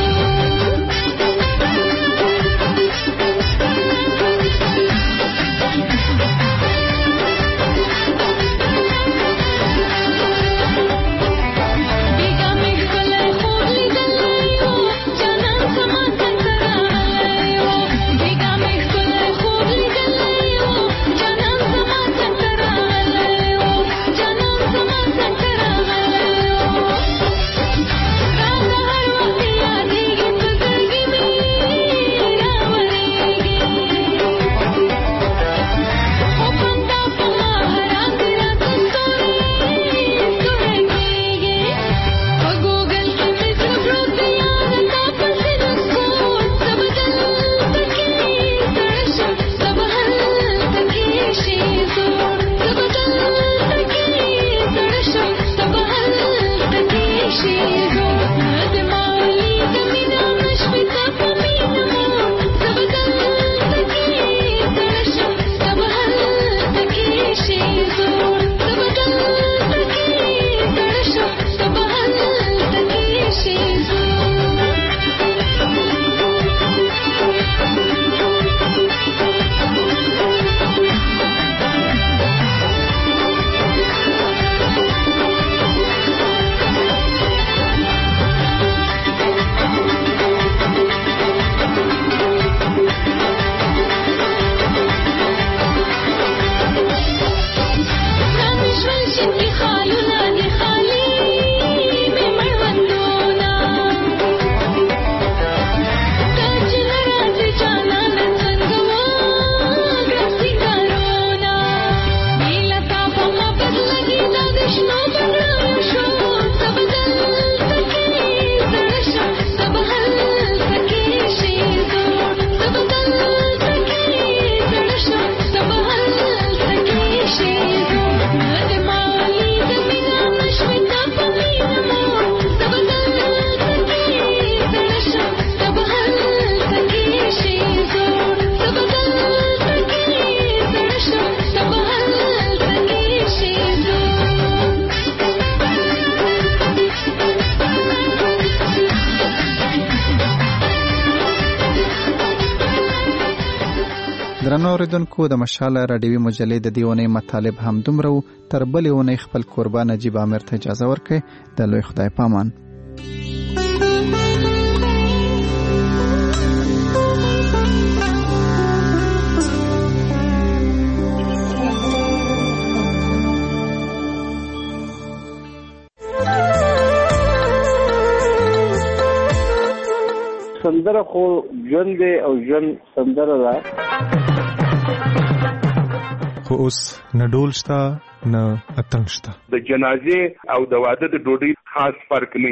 درنو اوریدونکو د مشال راډیوي مجلې د دیونې مطالب هم دومره تر بلې ونې خپل قربان نجیب عامر ته اجازه ورکړي د لوی خدای پامان سندر سندره خو ژوند دی او ژوند سندره ده. خو اوس نه ډول شته نه اتڼ شته. د جنازې او د واده د ډوډۍ خاص فرق نه.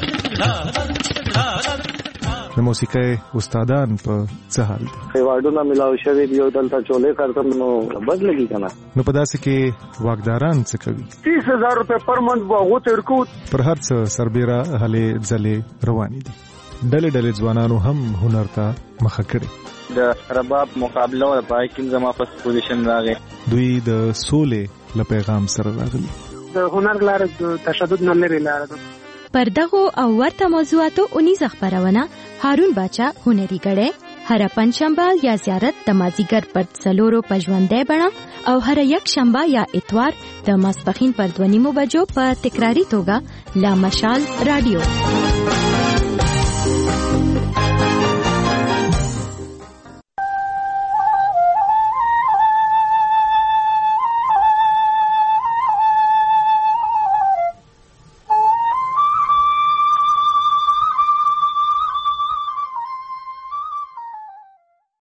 د موسیقۍ استادان په څه حال دي؟ ایوارډونه ملاو شوي دي او دلته چولې کارتم نو بد لګي کنه. نو په داسې کې واکداران څه کوي؟ 30,000 روپے پر منث باغو ته ورکو. پر هر څه سربېره هلې ځلې روانې دي. ډلې ډلې ځوانانو هم هنر ته مخه کړې. د رباب مقابله او پای کې زما په پوزیشن راغی. دوی د سولې له پیغام سره راغلي. د هنر لار د تشدد نه لري لار ده. پر دغو او ورته موضوعاتو اونیزه خبرونه هارون باچا هنري غړې هر پنځشنبه یا زیارت د مازیګر پر 4 پژوندې بڼه او هر یک شنبه یا اتوار د ماسپخین پر 2:30 بجو په تکراری توګه لا مشال رادیو.